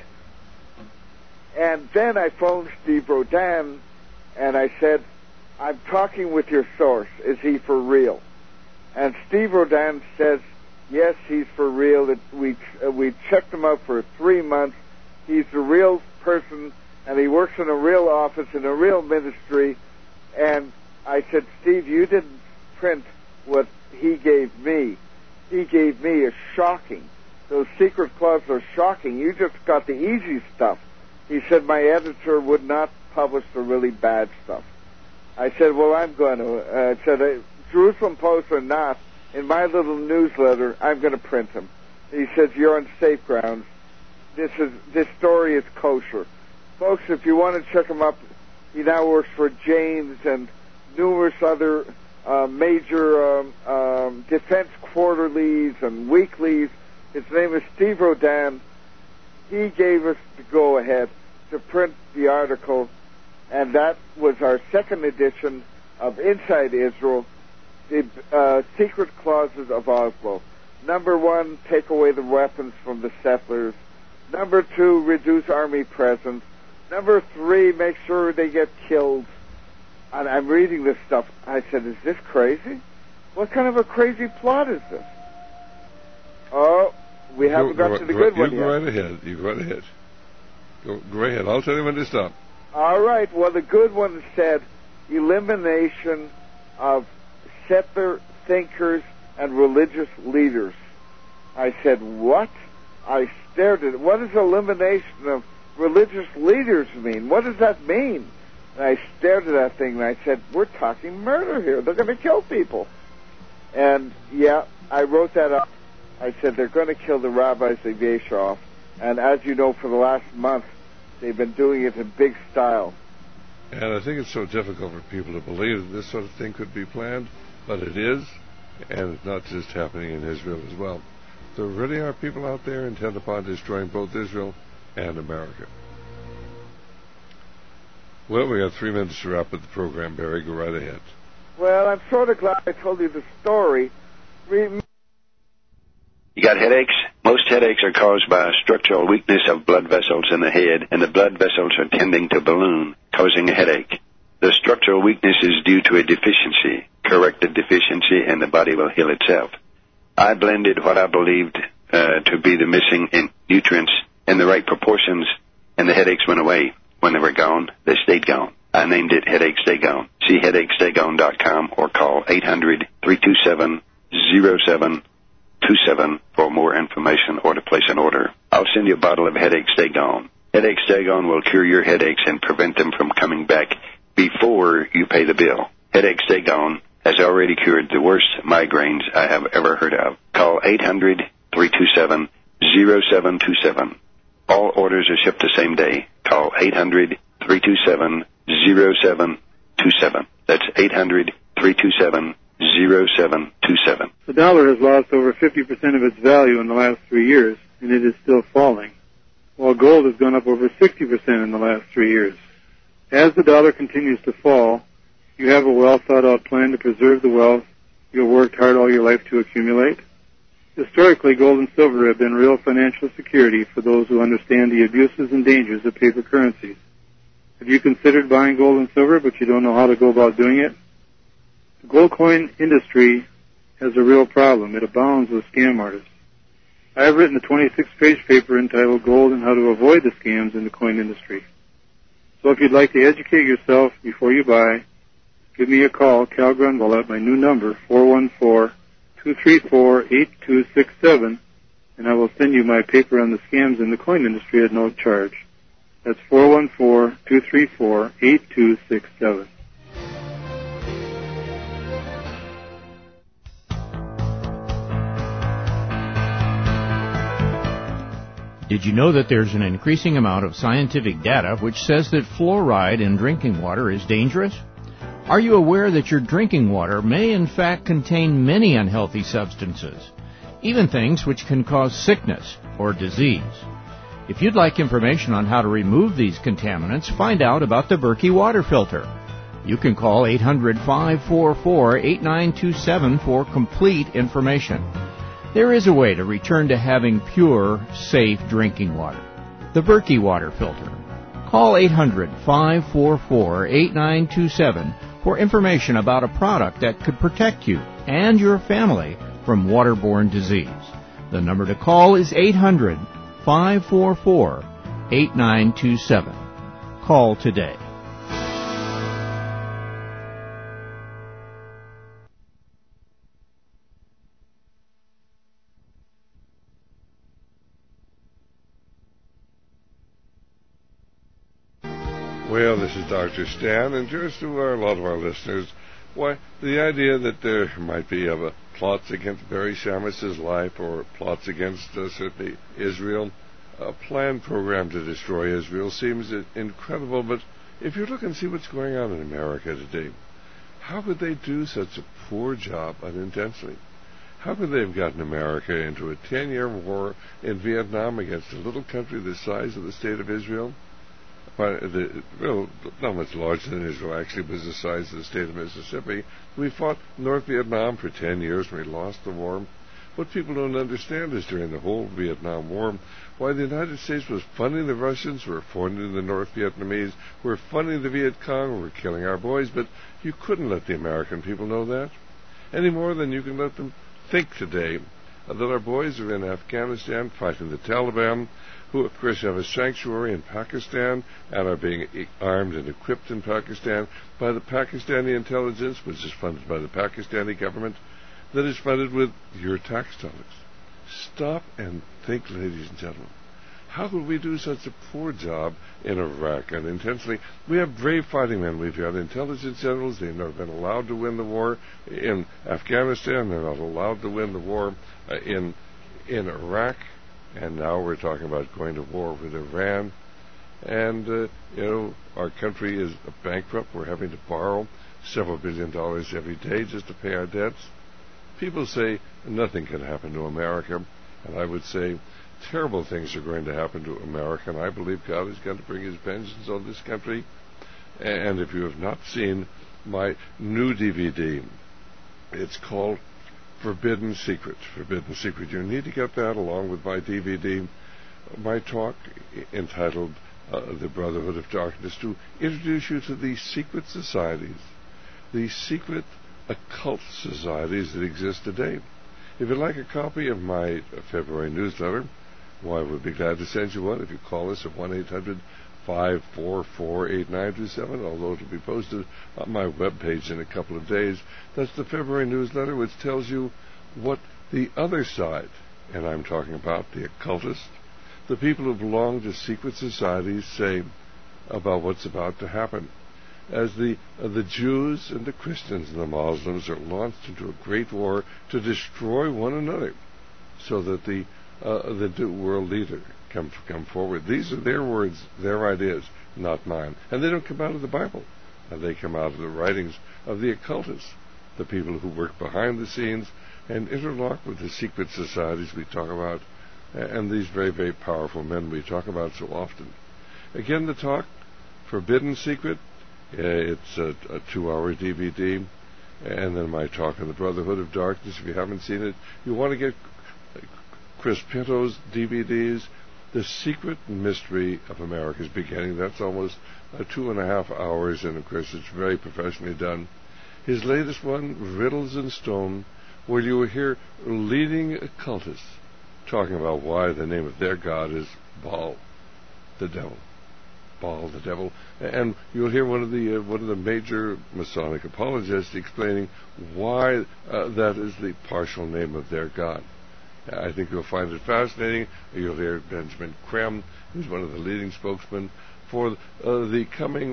And then I phoned Steve Rodan, and I said, I'm talking with your source. Is he for real? And Steve Rodan says, yes, he's for real. We checked him out for 3 months. He's a real person, and he works in a real office, in a real ministry. And I said, Steve, you didn't print what he gave me. He gave me is shocking. Those secret clauses are shocking. You just got the easy stuff. He said, my editor would not publish the really bad stuff. I said, well, I'm going to. I said, Jerusalem Post or not, in my little newsletter, I'm going to print them. He says, you're on safe grounds. This story is kosher. Folks, if you want to check him up, he now works for James and numerous other major defense quarterlies and weeklies. His name is Steve Rodan. He gave us the go-ahead to print the article, and that was our second edition of Inside Israel, the secret clauses of Oslo. Number 1, take away the weapons from the settlers. Number 2, reduce army presence. Number 3, make sure they get killed. and I'm reading this stuff. I said, is this crazy? What kind of a crazy plot is this? Oh, we haven't got to the good one yet. You go right ahead. You go right ahead. Go ahead. I'll tell you when to stop. All right. Well, the good one said elimination of settler thinkers and religious leaders. I said, what? I stared at it. What does elimination of religious leaders mean? What does that mean? And I stared at that thing and I said, we're talking murder here. They're going to kill people. And, yeah, I wrote that up. I said, they're going to kill the rabbis of Yeshua. And as you know, for the last month, they've been doing it in big style. And I think it's so difficult for people to believe that this sort of thing could be planned, but it is, and it's not just happening in Israel as well. There really are people out there intent upon destroying both Israel and America. Well, we got 3 minutes to wrap up the program, Barry. Go right ahead. Well, I'm sort of glad I told you the story. You got headaches? Most headaches are caused by a structural weakness of blood vessels in the head, and the blood vessels are tending to balloon, causing a headache. The structural weakness is due to a deficiency. Correct the deficiency, and the body will heal itself. I blended what I believed to be the missing nutrients in the right proportions, and the headaches went away. When they were gone, they stayed gone. I named it Headache Stay Gone. See headachestay.com or call 800-327-0727 for more information or to place an order. I'll send you a bottle of Headache Stay Gone. Headache Stay Gone will cure your headaches and prevent them from coming back before you pay the bill. Headache Stay Gone has already cured the worst migraines I have ever heard of. Call 800-327-0727. All orders are shipped the same day. Call 800-327-0727. That's 800-327-0727. The dollar has lost over 50% of its value in the last 3 years, and it is still falling, while gold has gone up over 60% in the last 3 years. As the dollar continues to fall, you have a well-thought-out plan to preserve the wealth you've worked hard all your life to accumulate. Historically, gold and silver have been real financial security for those who understand the abuses and dangers of paper currencies. Have you considered buying gold and silver, but you don't know how to go about doing it? The gold coin industry has a real problem. It abounds with scam artists. I have written a 26-page paper entitled Gold and How to Avoid the Scams in the Coin Industry. So if you'd like to educate yourself before you buy, give me a call, Cal Grunwald, at my new number, 414-234-8267, and I will send you my paper on the scams in the coin industry at no charge. That's 414-234-8267. Did you know that there's an increasing amount of scientific data which says that fluoride in drinking water is dangerous? Are you aware that your drinking water may in fact contain many unhealthy substances, even things which can cause sickness or disease? If you'd like information on how to remove these contaminants, find out about the Berkey water filter. You can call 800-544-8927 for complete information. There is a way to return to having pure, safe drinking water. The Berkey water filter. Call 800-544-8927 for information about a product that could protect you and your family from waterborne disease. The number to call is 800-544-8927. Call today. Well, this is Dr. Stan, and just to a lot of our listeners, why, the idea that there might be plots against Barry Shammis's life or plots against certainly Israel, a planned program to destroy Israel seems incredible, but if you look and see what's going on in America today, how could they do such a poor job unintentionally? How could they have gotten America into a 10-year war in Vietnam against a little country the size of the state of Israel? Not much larger than Israel, actually, was the size of the state of Mississippi. We fought North Vietnam for 10 years and we lost the war. What people don't understand is during the whole Vietnam War, why the United States was funding the Russians, were funding the North Vietnamese, were funding the Viet Cong, were killing our boys, but you couldn't let the American people know that any more than you can let them think today that our boys are in Afghanistan fighting the Taliban, who of course have a sanctuary in Pakistan and are being armed and equipped in Pakistan by the Pakistani intelligence, which is funded by the Pakistani government, that is funded with your tax dollars. Stop and think, ladies and gentlemen. How could we do such a poor job in Iraq unintentionally? We have brave fighting men. We've got intelligence generals. They've never been allowed to win the war in Afghanistan. They're not allowed to win the war in Iraq. And now we're talking about going to war with Iran. And, our country is bankrupt. We're having to borrow several $billion every day just to pay our debts. People say nothing can happen to America. And I would say terrible things are going to happen to America. And I believe God is going to bring his vengeance on this country. And if you have not seen my new DVD, it's called Forbidden Secret. Forbidden Secret. You need to get that along with my DVD, my talk entitled The Brotherhood of Darkness, to introduce you to the secret societies, the secret occult societies that exist today. If you'd like a copy of my February newsletter, why, we'd be glad to send you one if you call us at 1-800-544-8927, although it'll be posted on my webpage in a couple of days. That's the February newsletter, which tells you what the other side, and I'm talking about the occultists, the people who belong to secret societies, say about what's about to happen. As the Jews and the Christians and the Muslims are launched into a great war to destroy one another, so that the new world leader come forward. These are their words, their ideas, not mine. And they don't come out of the Bible. They come out of the writings of the occultists, the people who work behind the scenes and interlock with the secret societies we talk about, and these very, very powerful men we talk about so often. Again, the talk, Forbidden Secret, it's a 2-hour DVD, and then my talk on the Brotherhood of Darkness. If you haven't seen it, you want to get Chris Pinto's DVDs, The Secret Mystery of America's Beginning. That's almost 2.5 hours, and of course it's very professionally done. His latest one, Riddles in Stone, where you will hear leading occultists talking about why the name of their god is Baal, the devil. Baal, the devil. And you'll hear one of the major Masonic apologists explaining why that is the partial name of their god. I think you'll find it fascinating. You'll hear Benjamin Creme, who's one of the leading spokesmen for the coming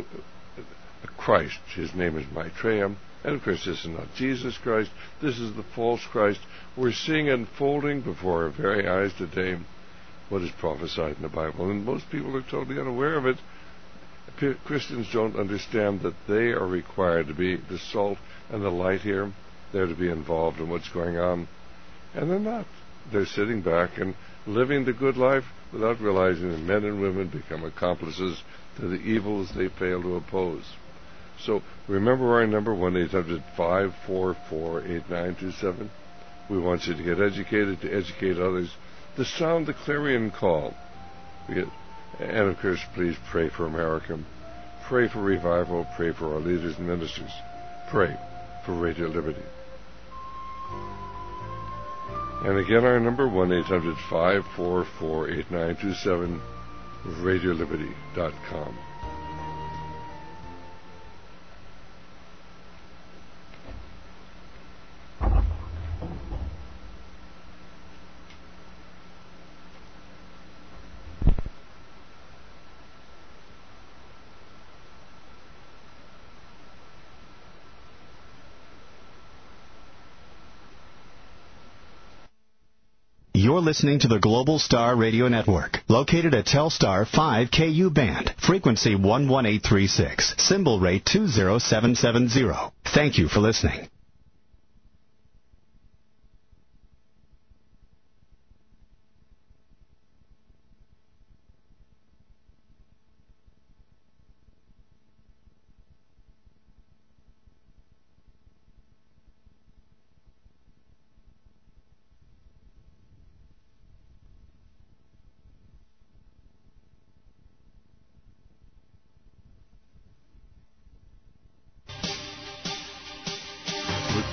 Christ. His name is Maitreya. And of course, this is not Jesus Christ. This is the false Christ. We're seeing unfolding before our very eyes today what is prophesied in the Bible. And most people are totally unaware of it. Christians don't understand that they are required to be the salt and the light here. They're to be involved in what's going on. And they're not. They're sitting back and living the good life without realizing that men and women become accomplices to the evils they fail to oppose. So remember our number, 1-800-544-8927. We want you to get educated, to educate others, to sound the clarion call. And of course, please pray for America. Pray for revival. Pray for our leaders and ministers. Pray for Radio Liberty. And again, our number, 1-800-544-8927, RadioLiberty.com. You're listening to the Global Star Radio Network, located at Telstar 5KU band, frequency 11836, symbol rate 20770. Thank you for listening.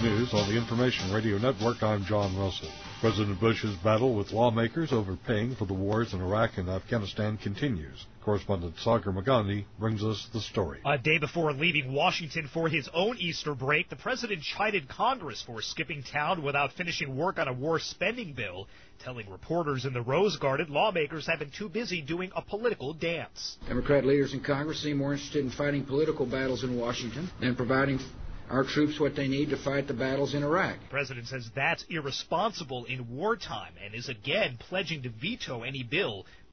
News on the Information Radio Network. I'm John Russell. President Bush's battle with lawmakers over paying for the wars in Iraq and Afghanistan continues. Correspondent Sagar Magandhi brings us the story. A day before leaving Washington for his own Easter break, the president chided Congress for skipping town without finishing work on a war spending bill, telling reporters in the Rose Garden lawmakers have been too busy doing a political dance. Democrat leaders in Congress seem more interested in fighting political battles in Washington than providing our troops what they need to fight the battles in Iraq. The president says that's irresponsible in wartime and is again pledging to veto any bill